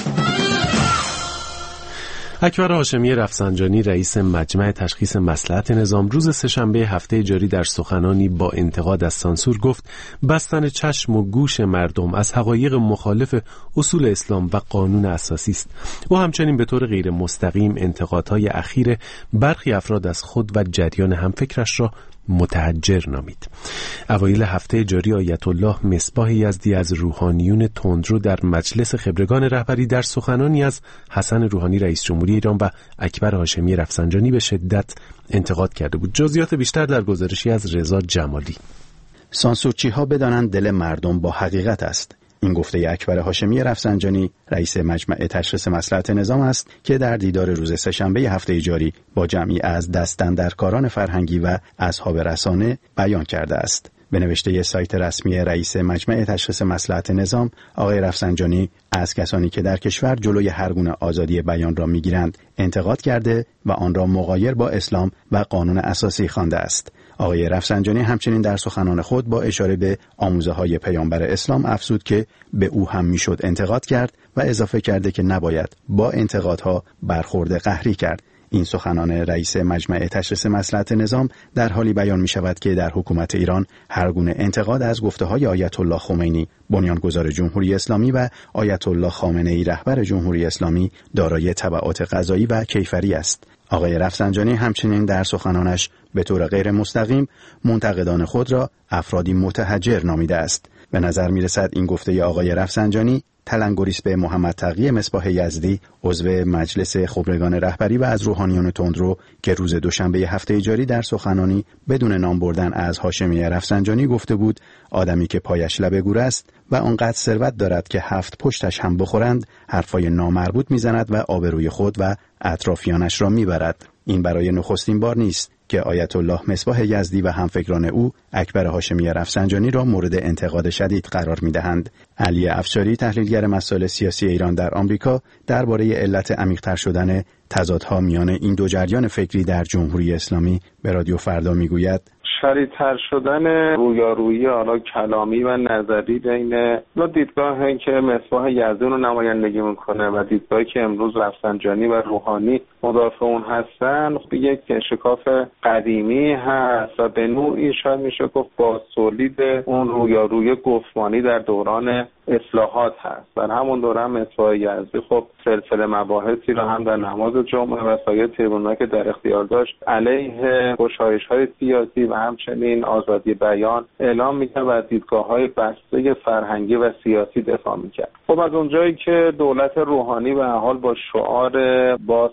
Speaker 2: اکبر هاشمی رفسنجانی رئیس مجمع تشخیص مصلحت نظام روز سه‌شنبه هفته جاری در سخنانی با انتقاد از سانسور گفت بستن چشم و گوش مردم از حقایق مخالف اصول اسلام و قانون اساسی است. او همچنین به طور غیر مستقیم انتقادهای اخیر برخی افراد از خود و جریان همفکرش را متحجر نامید. اوایل هفته جاری آیت الله مصباح یزدی از روحانیون تندرو در مجلس خبرگان رهبری در سخنانی از حسن روحانی رئیس جمهوری ایران و اکبر هاشمی رفسنجانی به شدت انتقاد کرده بود. جزئیات بیشتر در گزارشی از رضا جمالی.
Speaker 15: سانسورچی‌ها بدانند دل مردم با حقیقت است. این گفته اکبر هاشمی رفسنجانی رئیس مجمع تشخیص مصلحت نظام است که در دیدار روز سه‌شنبه هفته جاری با جمعی از دستاندرکاران فرهنگی و اصحاب رسانه بیان کرده است. به نوشته سایت رسمی رئیس مجمع تشخیص مصلحت نظام، آقای رفسنجانی از کسانی که در کشور جلوی هر گونه آزادی بیان را می‌گیرند انتقاد کرده و آن را مغایر با اسلام و قانون اساسی خوانده است. آقای رفسنجانی همچنین در سخنان خود با اشاره به آموزه‌های پیامبر اسلام افزود که به او هم میشد انتقاد کرد و اضافه کرده که نباید با انتقادها برخورد قهری کرد. این سخنان رئیس مجمع تشخیص مصلحت نظام در حالی بیان می شود که در حکومت ایران هر گونه انتقاد از گفته‌های آیت الله خمینی بنیانگذار جمهوری اسلامی و آیت الله خامنه‌ای رهبر جمهوری اسلامی دارای تبعات قضایی و کیفری است. آقای رفسنجانی همچنین در سخنانش به طور غیر مستقیم منتقدان خود را افرادی متحجر نامیده است. به نظر می رسد این گفته آقای رفسنجانی تلنگری است به محمد تقی مصباح یزدی عضو مجلس خبرگان رهبری و از روحانیون تندرو که روز دوشنبه هفته جاری در سخنانی بدون نام بردن از هاشمی رفسنجانی گفته بود آدمی که پایش لب گور است و آنقدر ثروت دارد که هفت پشتش هم بخورند حرفای نامربوط میزند و آبروی خود و اطرافیانش را میبرد. این برای نخستین بار نیست که آیت الله مصباح یزدی و همفکران او اکبر هاشمی رفسنجانی را مورد انتقاد شدید قرار می‌دهند. علی افشاری تحلیلگر مسائل سیاسی ایران در آمریکا درباره علت عمیق‌تر شدن تضادها میان این دو جریان فکری در جمهوری اسلامی به رادیو فردا میگوید
Speaker 16: شدیدتر شدن رویارویی حالا کلامی و نظری بین دو دیدگاهی که مصباح یزدی رو نمایندگی میکنه و دیدگاهی که امروز رفسنجانی و روحانی مدافع اون هستن یک شکاف قدیمی هست و به نوعی شاید میشه گفت با تولید اون رویارویی گفتمانی در دوران اصلاحات هست. در همون دوره مصباح یزدی خب سلسله مباحثی رو هم در نماز جمعه و سایر تریبون‌ها که در اختیار داشت علیه گشایش‌های سیاسی و همچنین آزادی بیان اعلام می‌کرد و دیدگاه‌های بسته فرهنگی و سیاسی دفاع می‌کرد. خب از اونجایی که دولت روحانی به حال با شعار باز کردن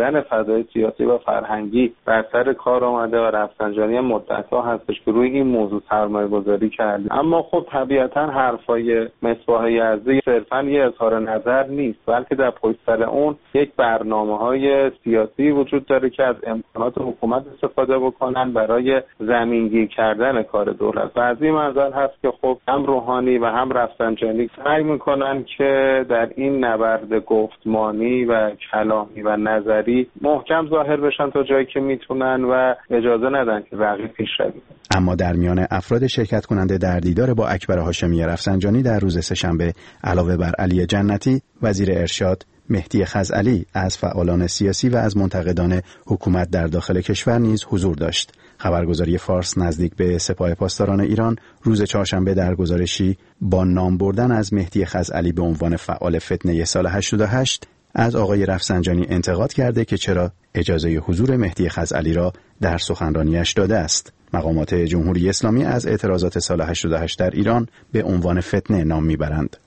Speaker 16: کردن فضای سیاسی و فرهنگی بر سر کار آمده و رفسنجانی مدت‌ها هستش که روی این موضوع سرمایه‌گذاری کرده. اما خب طبیعتاً حرفای مصباح یزدی صرفاً یه اظهار نظر نیست، بلکه در پشت سر اون یک برنامه‌های سیاسی وجود داره که از امکانات حکومت استفاده بکنن برای زمینگیر کردن کار دولت. و از این منظر هست که خب هم روحانی و هم رفسنجانی سعی میکنن که در این نبرد گفتمانی و کلامی و نظری محکم ظاهر بشن تا جایی که میتونن و اجازه ندن که رقیب پیشروی کنه.
Speaker 15: اما در میان افراد شرکت کننده در دیدار با اکبر هاشمی رفسنجانی در روز سه‌شنبه علاوه بر علی جنتی، وزیر ارشاد مهدی خزعلی از فعالان سیاسی و از منتقدان حکومت در داخل کشور نیز حضور داشت. خبرگزاری فارس نزدیک به سپاه پاسداران ایران روز چهارشنبه در گزارشی با نام بردن از مهدی خزعلی به عنوان فعال فتنه سال هشتاد و هشت از آقای رفسنجانی انتقاد کرده که چرا اجازه حضور مهدی خزعلی را در سخنرانیش داده است. مقامات جمهوری اسلامی از اعتراضات سال هشتاد و هشت در ایران به عنوان فتنه نام میبرند.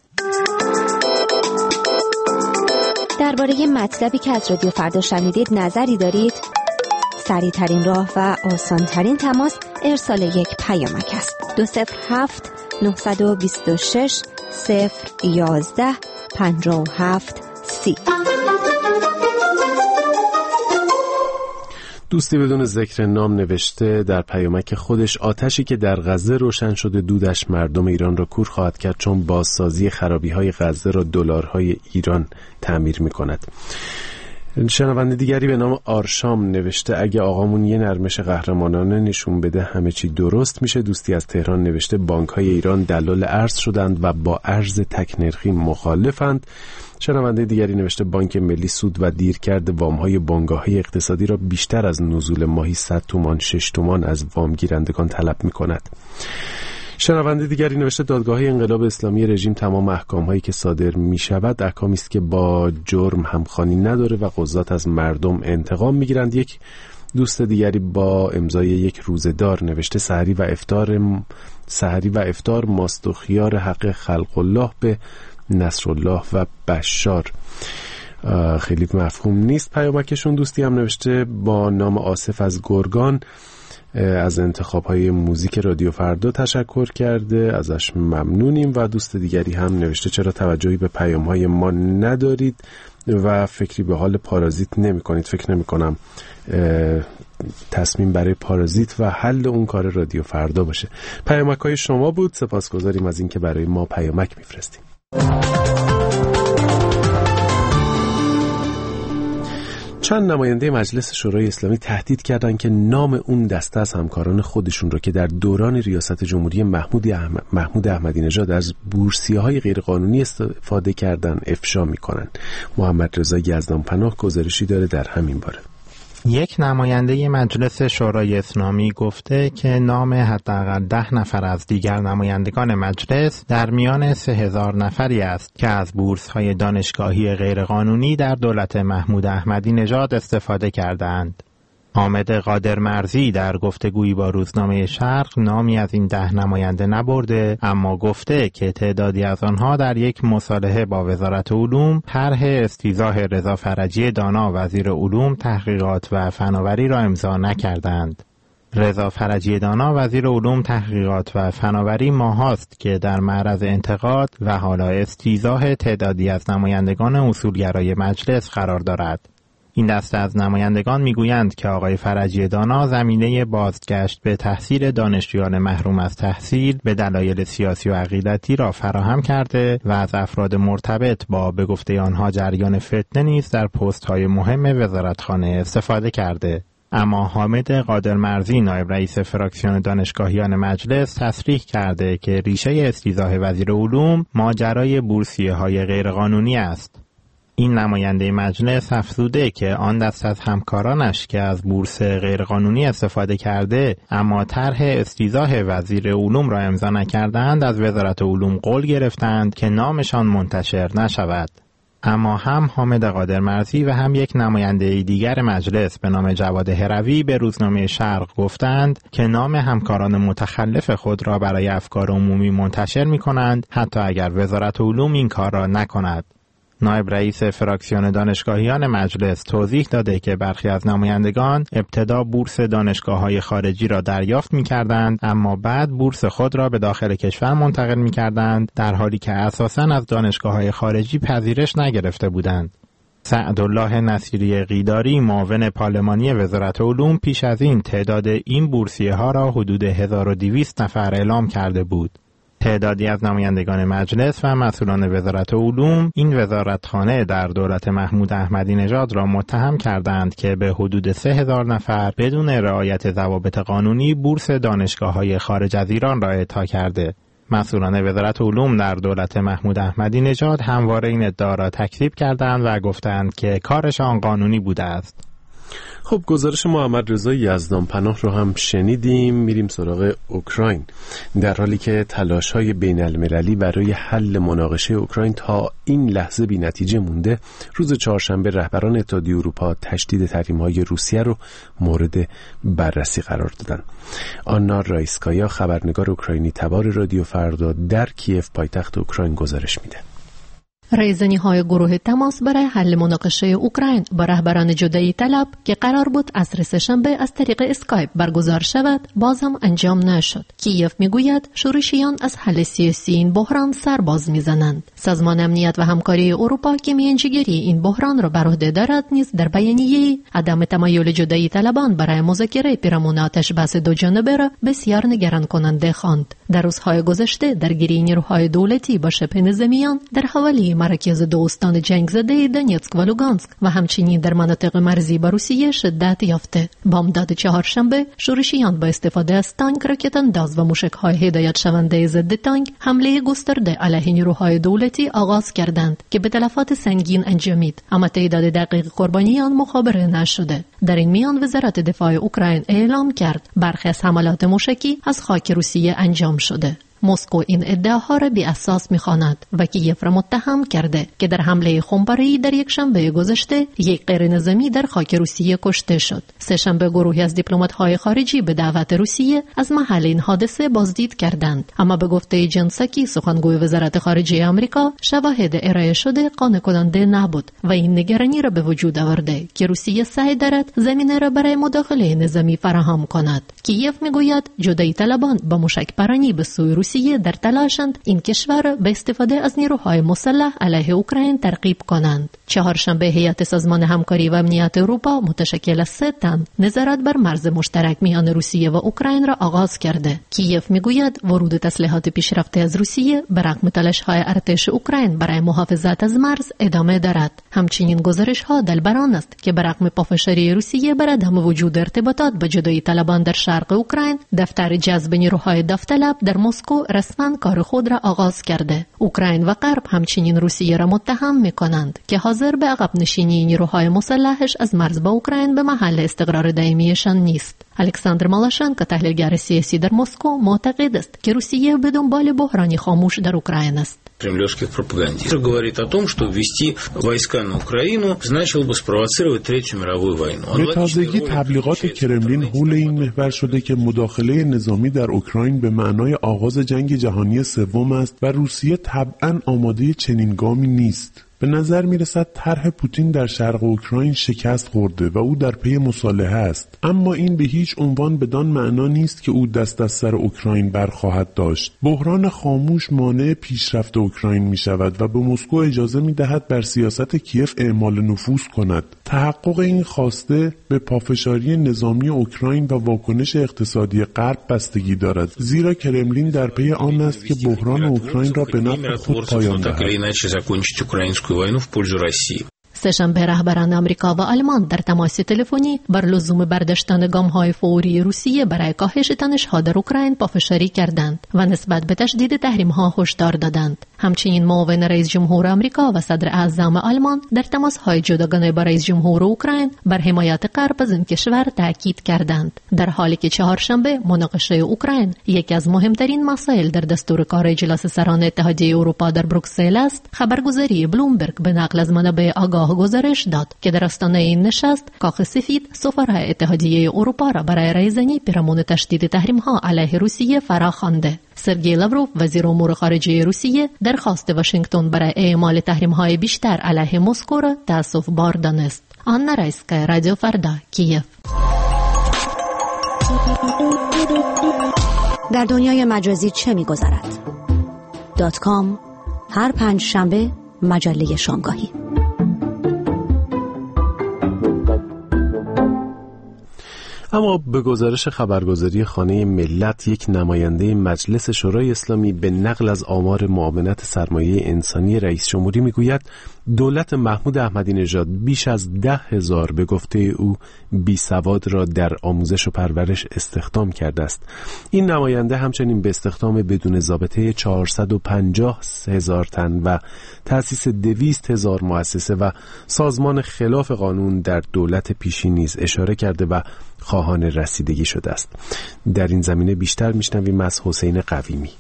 Speaker 14: درباره مطلبی که از رادیو فردا شنیدید نظری دارید؟ سریع ترین راه و آسان ترین تماس ارسال یک پیامک است. دو صفر هفت نه دو شش صفر یازده پنجاه و هفت سی.
Speaker 2: دوستی بدون ذکر نام نوشته در پیامک خودش آتشی که در غزه روشن شده دودش مردم ایران را کور خواهد کرد، چون بازسازی خرابی‌های غزه را دلارهای ایران تعمیر می‌کند. شنونده دیگری به نام آرشام نوشته اگه آقامون یه نرمش قهرمانانه نشون بده همه چی درست میشه. دوستی از تهران نوشته بانک‌های ایران دلال ارز شدند و با ارز تک نرخی مخالفند. شنونده دیگری نوشته بانک ملی سود و دیرکرد وام‌های بنگاه‌های اقتصادی را بیشتر از نزول ماهی صد تومان شش تومان از وام گیرندگان طلب می‌کند. شنونده دیگری نوشته دادگاه انقلاب اسلامی رژیم تمام احکام‌هایی که صادر می‌شود احکامی است که با جرم همخوانی نداره و قضات از مردم انتقام می‌گیرند. یک دوست دیگری با امضای یک روزه‌دار نوشته سحری و افطار سحری و افطار ماست و خیار حق خلق الله به نصرالله و بشار. خیلی مفهوم نیست پیامکشون. دوستی هم نوشته با نام آصف از گرگان از انتخاب‌های موزیک رادیو فردا تشکر کرده، ازش ممنونیم. و دوست دیگری هم نوشته چرا توجهی به پیام‌های ما ندارید و فکری به حال پارازیت نمی‌کنید. فکر نمی‌کنم تصمیم برای پارازیت و حل اون کار رادیو فردا باشه. پیامک‌های شما بود. سپاسگزاریم از اینکه برای ما پیامک می‌فرستید. چند نماینده مجلس شورای اسلامی تهدید کردند که نام اون دسته از همکاران خودشون رو که در دوران ریاست جمهوری محمود احمد محمود احمدی نژاد از بورسیه‌های غیرقانونی استفاده کردن افشا می‌کنن. محمد رضا یزدانپناه گزارشی داره در همین باره.
Speaker 17: یک نماینده مجلس شورای اسلامی گفته که نام حداقل ده نفر از دیگر نمایندگان مجلس در میان سه هزار نفری است که از بورس‌های دانشگاهی غیرقانونی در دولت محمود احمدی نژاد استفاده کردند. حامد قادر مرزی در گفتگویی با روزنامه شرق نامی از این ده نماینده نبرده، اما گفته که تعدادی از آنها در یک مصالحه با وزارت علوم طرح استیضاح رضا فرجی دانا وزیر علوم، تحقیقات و فناوری را امضا نکردند. رضا فرجی دانا وزیر علوم، تحقیقات و فناوری ماهاست که در معرض انتقاد و حالا استیضاح تعدادی از نمایندگان اصولگرای مجلس قرار دارد. این دسته از نمایندگان میگویند که آقای فرجی دانا زمینه بازگشت به تحصیل دانشجویان محروم از تحصیل به دلایل سیاسی و عقیدتی را فراهم کرده و از افراد مرتبط با به گفته آنها جریان فتنه نیز در پست‌های مهم وزارتخانه استفاده کرده. اما حامد قادر مرزی نایب رئیس فراکسیون دانشگاهیان مجلس تصریح کرده که ریشه استیضاح وزیر علوم ماجرای بورسیه‌های غیرقانونی است. این نماینده مجلس افزوده که آن دست از همکارانش که از بورس غیرقانونی استفاده کرده اما طرح استیضاح وزیر علوم را امضا نکردند، از وزارت علوم قول گرفتند که نامشان منتشر نشود. اما هم حامد قادر مرزی و هم یک نماینده دیگر مجلس به نام جواد هروی به روزنامه شرق گفتند که نام همکاران متخلف خود را برای افکار عمومی منتشر می کنند، حتی اگر وزارت علوم این کار را نکند. نایب رئیس فراکسیون دانشگاهیان مجلس توضیح داده که برخی از نمایندگان ابتدا بورس دانشگاه‌های خارجی را دریافت می‌کردند، اما بعد بورس خود را به داخل کشور منتقل می‌کردند، در حالی که اساساً از دانشگاه‌های خارجی پذیرش نگرفته بودند. سعدالله نصیری قیداری معاون پارلمانی وزارت علوم پیش از این تعداد این بورسیه‌ها را حدود هزار و دویست نفر اعلام کرده بود. تعدادی از نمایندگان مجلس و مسئولان وزارت علوم این وزارتخانه در دولت محمود احمدی نژاد را متهم کردند که به حدود سه هزار نفر بدون رعایت ضوابط قانونی بورس دانشگاه‌های خارج از ایران را اعطا کرده. مسئولان وزارت علوم در دولت محمود احمدی نژاد همواره این ادعا را تکذیب کردند و گفتند که کارشان قانونی بوده است.
Speaker 2: خب گزارش محمد رضا یزدان پناه رو هم شنیدیم. میریم سراغ اوکراین. در حالی که تلاش‌های بین المللی برای حل مناقشه اوکراین تا این لحظه بی نتیجه مونده، روز چهارشنبه رهبران اتحادیه اروپا تشدید تحریم‌های روسیه رو مورد بررسی قرار دادن. آنا رایسکایا خبرنگار اوکراینی تبار رادیو فردا در کیف پایتخت اوکراین گزارش میده.
Speaker 18: رایزنی‌های گروه تماس برای حل مناقشه اوکراین با رهبران جدایی طلب که قرار بود عصر سه‌شنبه از طریق اسکایپ برگزار شود باز هم انجام نشد. کیف میگوید شورشیان از حل سیاسی این بحران سر باز میزنند. سازمان امنیت و همکاری اروپا که میانجیگری این بحران را بر عهده دارد نیز در بیانیه‌ای عدم تمایل جدایی طلبان برای مذاکره پیرامون آتش بس دو جانبه را بسیار نگران کننده خواند. در روزهای گذشته درگیری نیروهای دولتی با شبه نظامیان در حوالی مراکز دو استان جنگ زده دونیتسک و لوگانسک و همچنین در مناطق مرزی با روسیه شدت یافته. بامداد چهارشنبه شورشیان با استفاده از تانک، راکت انداز و موشک‌های هدایت شونده ضد تانک حمله گسترده علیه نیروهای دولتی آغاز کردند که به تلفات سنگین انجامید، اما تعداد دقیق قربانیان مخابره نشده. در این میان وزارت دفاع اوکراین اعلام کرد برخی از حملات موشکی از خاک روسیه انجام شده. مسکو این ادعاها را بی اساس می‌خواند و کیف را متهم کرده که در حمله خونباره‌ای در یک شنبه گذشته یک غیر نظامی در خاک روسیه کشته شد. سه شنبه گروهی از دیپلمات‌های خارجی به دعوت روسیه از محل این حادثه بازدید کردند، اما به گفته جن ساکی سخنگوی وزارت خارجه آمریکا شواهد ارائه شده قانع کننده نبود و این نگرانی را به وجود آورده که روسیه سعی دارد زمینه را برای مداخله نظامی فراهم کند. کیف میگوید جدایی طلبان با موشک‌بارانی به سوی روسیه در تلاشند این کشور به استفاده از نیروهای مسلح علیه اوکراین ترغیب کنند. چهارشنبه هیئت سازمان همکاری و امنیت اروپا متشکل از سه تن نظارت بر مرز مشترک میان روسیه و اوکراین را آغاز کرده. کیف میگوید ورود تسلیحات پیشرفته از روسیه به رغم تلاش‌های ارتش اوکراین برای محافظت از مرز ادامه دارد. همچنین گزارش‌ها دلبر آن است که به رغم پافشاری روسیه بر عدم وجود ارتباطات با جدایی طلبان در شرق اوکراین، دفتر جذب نیروهای داوطلب در مسکو رسما کار خود را آغاز کرده. اوکراین و غرب همچنین روسیه را متهم می‌کنند که حاضر به عقب نشینی نیروهای مسلحش از مرز با اوکراین به محل استقرار دائمیشان نیست. الکساندر مالاشنکو تحلیلگر سیاسی در مسکو معتقد است که روسیه به دنبال بحرانی خاموش در اوکراین است.
Speaker 19: кремлевских пропагандистов говорит о том, что ввести войска на Украину значило бы спровоцировать Третью мировую войну.
Speaker 20: به تازگی تبلیغات کرملین حول این محور شده که مداخله نظامی در اوکراین به معنای آغاز جنگ جهانی سوم است و روسیه طبعاً آماده چنین گامی نیست. به نظر میرسد طرح پوتین در شرق اوکراین شکست خورده و او در پی مصالحه است، اما این به هیچ عنوان بدان معنا نیست که او دست از سر اوکراین برخواهد داشت. بحران خاموش مانع پیشرفت اوکراین می شود و به مسکو اجازه می دهد بر سیاست کیف اعمال نفوذ کند. تحقق این خواسته به پافشاری نظامی اوکراین و واکنش اقتصادی غرب بستگی دارد، زیرا کرملین در پی آن است که بحران اوکراین را به نفع خود پایان دهد.
Speaker 19: войну в пользу России.
Speaker 18: سه‌شنبه رهبران آمریکا و آلمان در تماس تلفنی بر لزوم برداشتن گام‌های فوری روسیه برای کاهش تنش‌ها در اوکراین پافشاری کردند و نسبت به تشدید تحریم‌ها هشدار دادند. همچنین معاون رئیس جمهور آمریکا و صدر اعظم آلمان در تماس‌های جداگانه با رئیس جمهور اوکراین بر حمایت غرب از این کشور تاکید کردند، در حالی که چهارشنبه مناقشه اوکراین یکی از مهمترین مسائل در دستور کار اجلاس سران اتحادیه اروپا در بروکسل است. خبرگزاری بلومبرگ به نقل از منابع آگاه گزارش داد که در آستانه این نشست کاخ سفید سفرای اتحادیه اروپا را برای رایزنی پیرامون تشدید تحریم‌ها علیه روسیه فراخوانده. سرگئی لاوروف وزیر امور خارجه روسیه درخواست واشنگتن برای اعمال تحریم‌های بیشتر علیه مسکو را تأسف بار دانست. آنا رایسکا، رادیو فردا، کیف.
Speaker 14: در دنیای مجازی چه می‌گذرد؟ دات کام هر پنج شنبه مجله شامگاهی.
Speaker 2: اما به گزارش خبرگزاری خانه ملت، یک نماینده مجلس شورای اسلامی به نقل از آمار معاونت سرمایه انسانی رئیس جمهوری میگوید دولت محمود احمدی نژاد بیش از ده هزار به گفته او بی سواد را در آموزش و پرورش استخدام کرده است. این نماینده همچنین به استخدام بدون ضابطه چهارصد و پنجاه هزار تن و تأسیس دویست هزار مؤسسه و سازمان خلاف قانون در دولت پیشین نیز اشاره کرده و خواهان رسیدگی شده است. در این زمینه بیشتر میشنویم از حسین قویمی.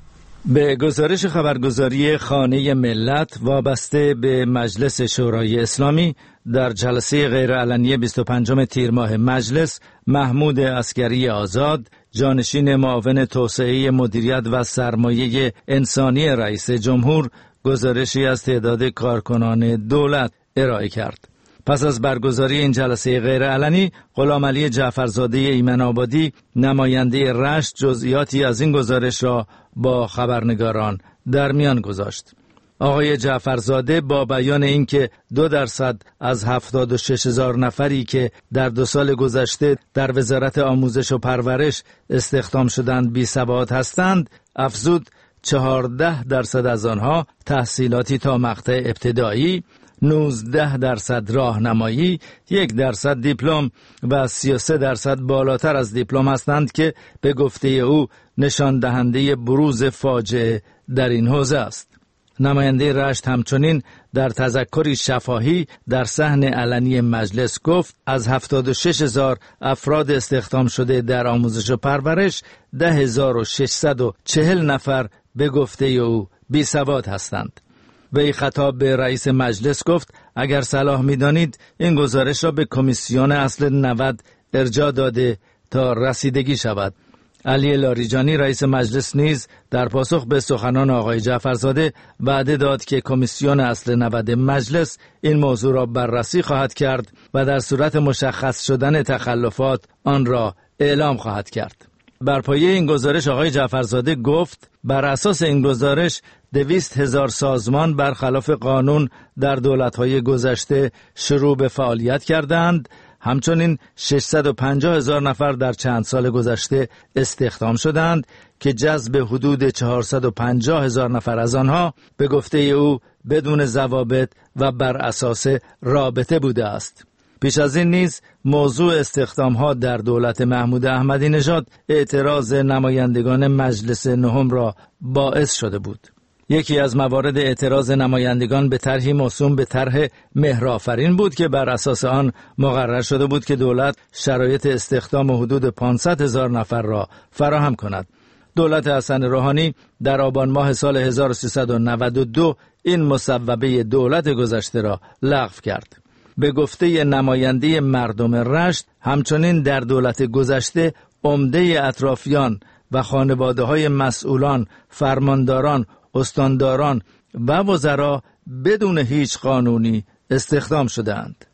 Speaker 21: به گزارش خبرگزاری خانه ملت وابسته به مجلس شورای اسلامی، در جلسه غیرعلنی بیست و پنجم تیر ماه مجلس، محمود عسکری آزاد، جانشین معاون توسعه مدیریت و سرمایه انسانی رئیس جمهور، گزارشی از تعداد کارکنان دولت ارائه کرد. پس از برگزاری این جلسه غیرعلنی، غلامعلی جعفرزاده ایمن آبادی، نماینده رشت، جزئیاتی از این گزارش را با خبرنگاران در میان گذاشت. آقای جعفرزاده با بیان اینکه دو درصد از هفتاد و شش هزار نفری که در دو سال گذشته در وزارت آموزش و پرورش استخدام شدند بی سواد هستند، افزود چهارده درصد از آنها تحصیلاتی تا مقطع ابتدایی، نوزده درصد راهنمایی، یک درصد دیپلم و سی و سه درصد بالاتر از دیپلم هستند که به گفته او نشان دهنده بروز فاجعه در این حوزه است. نماینده رشت همچنین در تذکری شفاهی در صحن علنی مجلس گفت از هفتاد و شش هزار افراد استخدام شده در آموزش و پرورش، ده هزار و ششصد و چهل نفر به گفته او بی سواد هستند. وی خطاب به رئیس مجلس گفت اگر صلاح می‌دانید این گزارش را به کمیسیون اصل نود ارجاع داده تا رسیدگی شود. علی لاریجانی رئیس مجلس نیز در پاسخ به سخنان آقای جعفرزاده وعده داد که کمیسیون اصل نود مجلس این موضوع را بررسی خواهد کرد و در صورت مشخص شدن تخلفات آن را اعلام خواهد کرد. بر پایه این گزارش آقای جعفرزاده گفت بر اساس این گزارش دویست هزار سازمان برخلاف قانون در دولت‌های گذشته شروع به فعالیت کردند. همچنین ششصد و پنجاه هزار نفر در چند سال گذشته استخدام شدند که جذب حدود چهارصد و پنجاه هزار نفر از آنها به گفته او بدون ضوابط و بر اساس رابطه بوده است. پیش از این نیز موضوع استخدام‌ها در دولت محمود احمدی نژاد اعتراض نمایندگان مجلس نهم را باعث شده بود. یکی از موارد اعتراض نمایندگان به طرحی موسوم به طرح مهرآفرین بود که بر اساس آن مقرر شده بود که دولت شرایط استخدام حدود پانصد هزار نفر را فراهم کند. دولت حسن روحانی در آبان ماه سال هزار و سیصد و نود و دو این مصوبه دولت گذشته را لغو کرد. به گفته نماینده مردم رشت، همچنین در دولت گذشته عمده اطرافیان و خانواده‌های مسئولان، فرمانداران، استانداران و وزرا بدون هیچ قانونی استخدام شدند.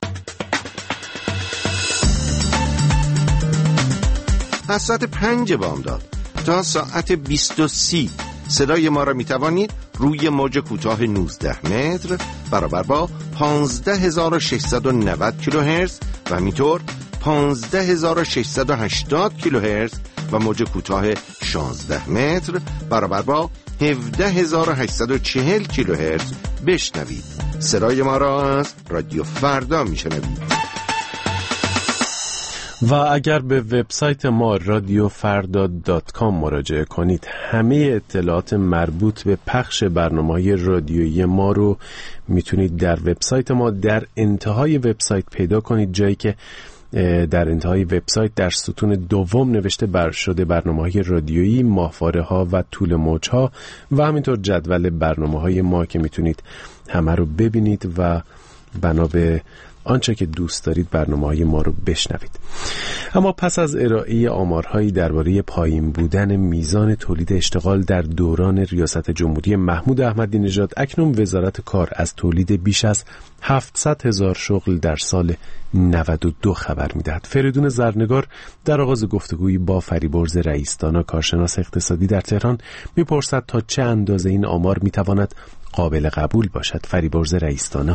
Speaker 22: از ساعت پنج بامداد تا ساعت بیست و سی صدای ما را می توانید روی موج کوتاه نوزده متر برابر با پانزده هزار و ششصد و نود کیلوهرتز و همینطور پانزده هزار و ششصد و هشتاد کیلوهرتز و موج کوتاه شانزده متر برابر با هفده هزار و هشتصد و چهل کیلوهرتز بشنوید. صدای ما را از رادیو فردا میشنوید.
Speaker 2: و اگر به وبسایت ما رادیو فردا دات کام مراجعه کنید، همه اطلاعات مربوط به پخش برنامه‌های رادیویی ما رو میتونید در وبسایت ما در انتهای وبسایت پیدا کنید، جایی که در انتهای وبسایت در ستون دوم نوشته بر شده برنامه‌های رادیویی، ماهواره‌ها و طول موج‌ها و همینطور جدول برنامه‌های ما که میتونید همه رو ببینید و بنا به آنچه که دوست دارید برنامه‌های ما رو بشنوید. اما پس از ارائه آمارهایی درباره پایین بودن میزان تولید اشتغال در دوران ریاست جمهوری محمود احمدی نژاد، اکنون وزارت کار از تولید بیش از هفتصد هزار شغل در سال نود و دو خبر می‌دهد. فریدون زرنگار در آغاز گفتگویی با فریبرز رئیس‌دانا کارشناس اقتصادی در تهران می‌پرسد تا چه اندازه این آمار می‌تواند قابل قبول باشد. فریبرز رئیس‌دانا: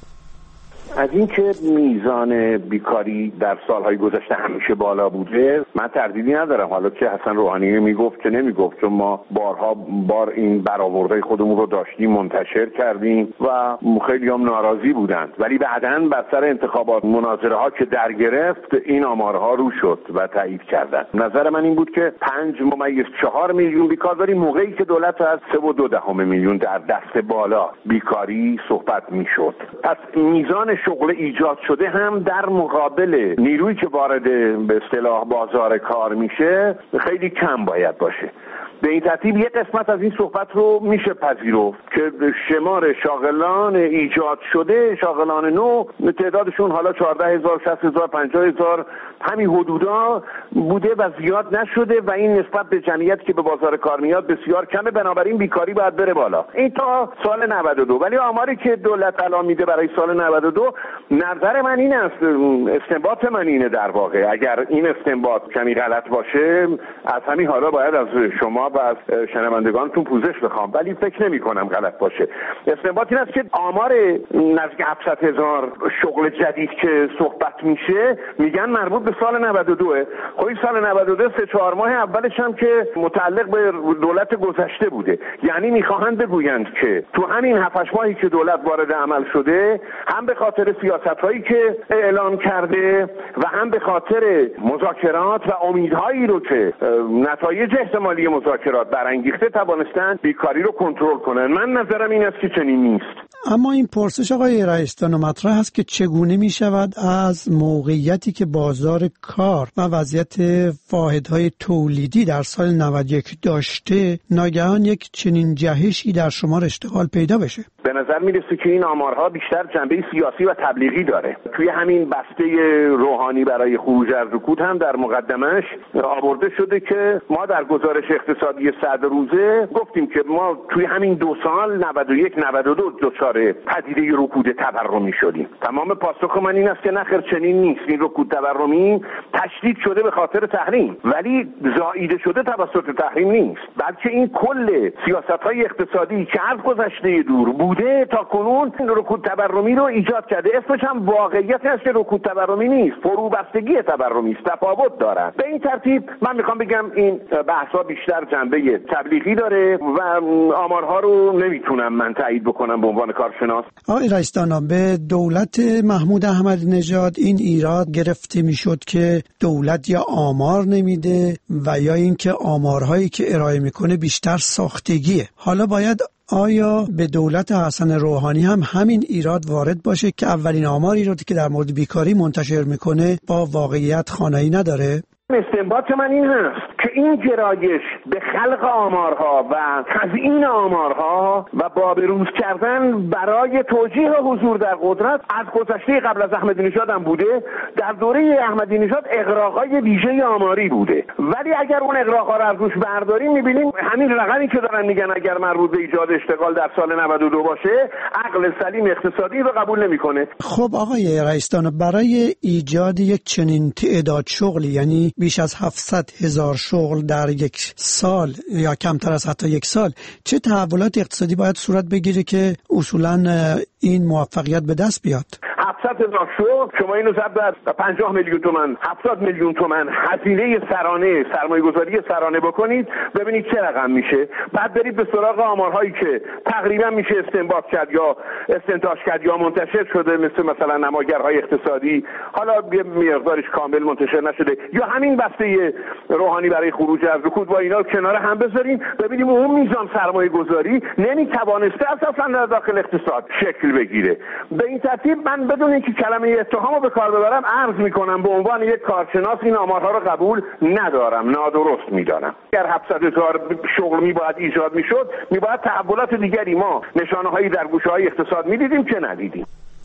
Speaker 1: از اینکه میزان بیکاری در سالهای گذشته همیشه بالا بوده من تردیدی ندارم، حالا که حسن روحانی میگفت که نمیگفت، چون ما بارها بار این برآورده خودمون رو داشتیم، منتشر کردیم و خیلی هم ناراضی بودند، ولی بعداً بر سر انتخابات مناظره ها که در گرفت این آمارها رو شد و تایید کردن. نظر من این بود که پنج ممیز چهار میلیون بیکار داریم، موقعی که دولت از سه و دو دهم میلیون در دست بالا بیکاری صحبت میشد. پس میزان شغل ایجاد شده هم در مقابل نیرویی که وارد به اصطلاح بازار کار میشه خیلی کم باید باشه. به این ترتیب یک قسمت از این صحبت رو میشه پذیرفت که شمار شاغلان ایجاد شده، شاغلان نو، تعدادشون حالا چهارده هزار، شصت هزار، پنجاه هزار همین حدودا بوده و زیاد نشده و این نسبت به جمعیتی که به بازار کار میاد بسیار کمه، بنابراین بیکاری باید بره بالا. این تا سال نود و دو. ولی آماری که دولت الان میده برای سال نود و دو، نظر من این است، استنباط من اینه در واقع، اگر این استنباط کمی غلط باشه از همین حالا باید از شما و از شنوندگانتون پوزش بخوام، ولی فکر نمی کنم غلط باشه. استنباط این است که آمار نزدیک هفتصد هزار شغل جدید که صحبت میشه میگن مربوط به سال نود و دو. خب این سال نود و دو سه چهار ماه اولش هم که متعلق به دولت گذشته بوده، یعنی میخواهند بگویند که تو همین هفت هشت ماهی که دولت وارد عمل شده، هم به خاطر سیاست‌هایی که اعلام کرده و هم به خاطر مذاکرات و امیدهایی رو که نتایج احتمالی مذاکرات برانگیخته توانستن بیکاری رو کنترل کنن. من نظرم این است که چنین نیست.
Speaker 5: اما این پرسش آقای رئیس‌دانا مطرح است که چگونه می شود از موقعیتی که بازار کار و وضعیت واحدهای تولیدی در سال نود و یک داشته ناگهان یک چنین جهشی در شمار اشتغال پیدا بشه؟
Speaker 1: به نظر میرسه که این آمارها بیشتر جنبه سیاسی و تبلیغی داره. توی همین بسته روحانی برای خروج از رکود هم در مقدمش آورده شده که ما در گزارش اقتصادی صد روزه گفتیم که ما توی همین دو سال نود و یک نود و دو دچار پدیده رکود تورمی شدیم. تمام پاسخ من این است که نخیر چنین نیست. این رکود تورمی تشدید شده به خاطر تحریم، ولی زائیده شده توسط تحریم نیست، بلکه این کل سیاست‌های اقتصادی که از گذشته دور بوده تا کنون رکود تورمی رو ایجاد کرده. اسمش هم واقعیت است که رکود تورمی نیست، فروبستگی تورمی است، تفاوت دارن. به این ترتیب من میخوام بگم این بحث‌ها بیشتر جنبه تبلیغی داره و آمارها رو نمیتونم من تایید بکنم به عنوان کارشناس.
Speaker 5: آقای رئیس‌دانا، به دولت محمود احمدی نژاد این ایراد گرفته میشد که دولت یا آمار نمیده و یا اینکه آمارهایی که ارائه میکنه بیشتر ساختگیه. حالا باید آیا به دولت حسن روحانی هم همین ایراد وارد باشه که اولین آماری رو که در مورد بیکاری منتشر میکنه با واقعیت خانایی نداره؟
Speaker 1: استنباط من این هست که این گرایش به خلق آمارها و تزیین آمارها و بابروز کردن برای توجیه حضور در قدرت از گذشته قبل از احمدی نژاد هم بوده. در دوره احمدی نژاد اغراق‌های ویژه آماری بوده، ولی اگر اون اغراق‌ها رو از روش برداریم می‌بینیم همین رقمی که دارن میگن اگر مربوط به ایجاد اشتغال در سال نود و دو باشه، عقل سلیم اقتصادی رو قبول نمی‌کنه.
Speaker 5: خب آقای رئیس‌دانا، برای ایجاد یک چنین تعداد شغلی، یعنی بیش از هفتصد هزار شغل در یک سال یا کمتر از حتی یک سال، چه تحولات اقتصادی باید صورت بگیره که اصولاً این موفقیت به دست بیاد؟
Speaker 1: هفتصد هزار شغل، شما اینو ضرب در پنجاه میلیون تومان، هفتاد میلیون تومان هزینه سرانه، سرمایه گذاری سرانه بکنید، ببینید چه رقم میشه. بعد برید به سراغ آمارهایی که تقریبا میشه استنباط کرد یا استنتاج کرد یا منتشر شده، مثل مثلا نماگرهای اقتصادی، حالا یه مقدارش کامل منتشر نشده، یا همین بسته روحانی برای خروج از رکود و اینا کنار هم بذاریم، ببینیم اون میزان سرمایه گذاری نمیتوانسته اساسا در داخل اقتصاد شکل بگیره. به این ترتیب من بدون اینکه کلمه اتهامو به کار ببرم عرض میکنم به عنوان یک کارشناس این آمارها رو قبول ندارم، نادرست میدانم. اگر هفتصد هزار شغل میباید ایجاد میشد، میباید تحولات دیگری ما نشانه‌هایی در گوشه‌های اقتصاد میدیدیم که ندیدیم.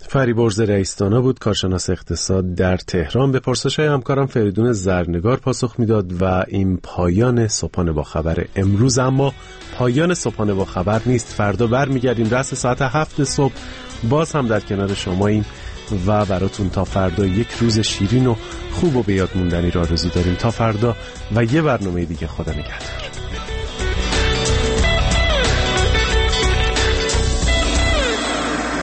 Speaker 2: فریبرز رئیس‌دانا بود، کارشناس اقتصاد در تهران. به پرسش‌های همکارم فریدون زرنگار پاسخ میداد و این پایان صبحانه با خبر امروز. اما پایان صبحانه با خبر نیست. فردا برمیگردیم رأس ساعت هفت صبح، باز هم در کنار شماییم و براتون تا فردا یک روز شیرین و خوب و به یاد موندنی را آرزو داریم. تا فردا و یه برنامه دیگه، خدا نگهدار.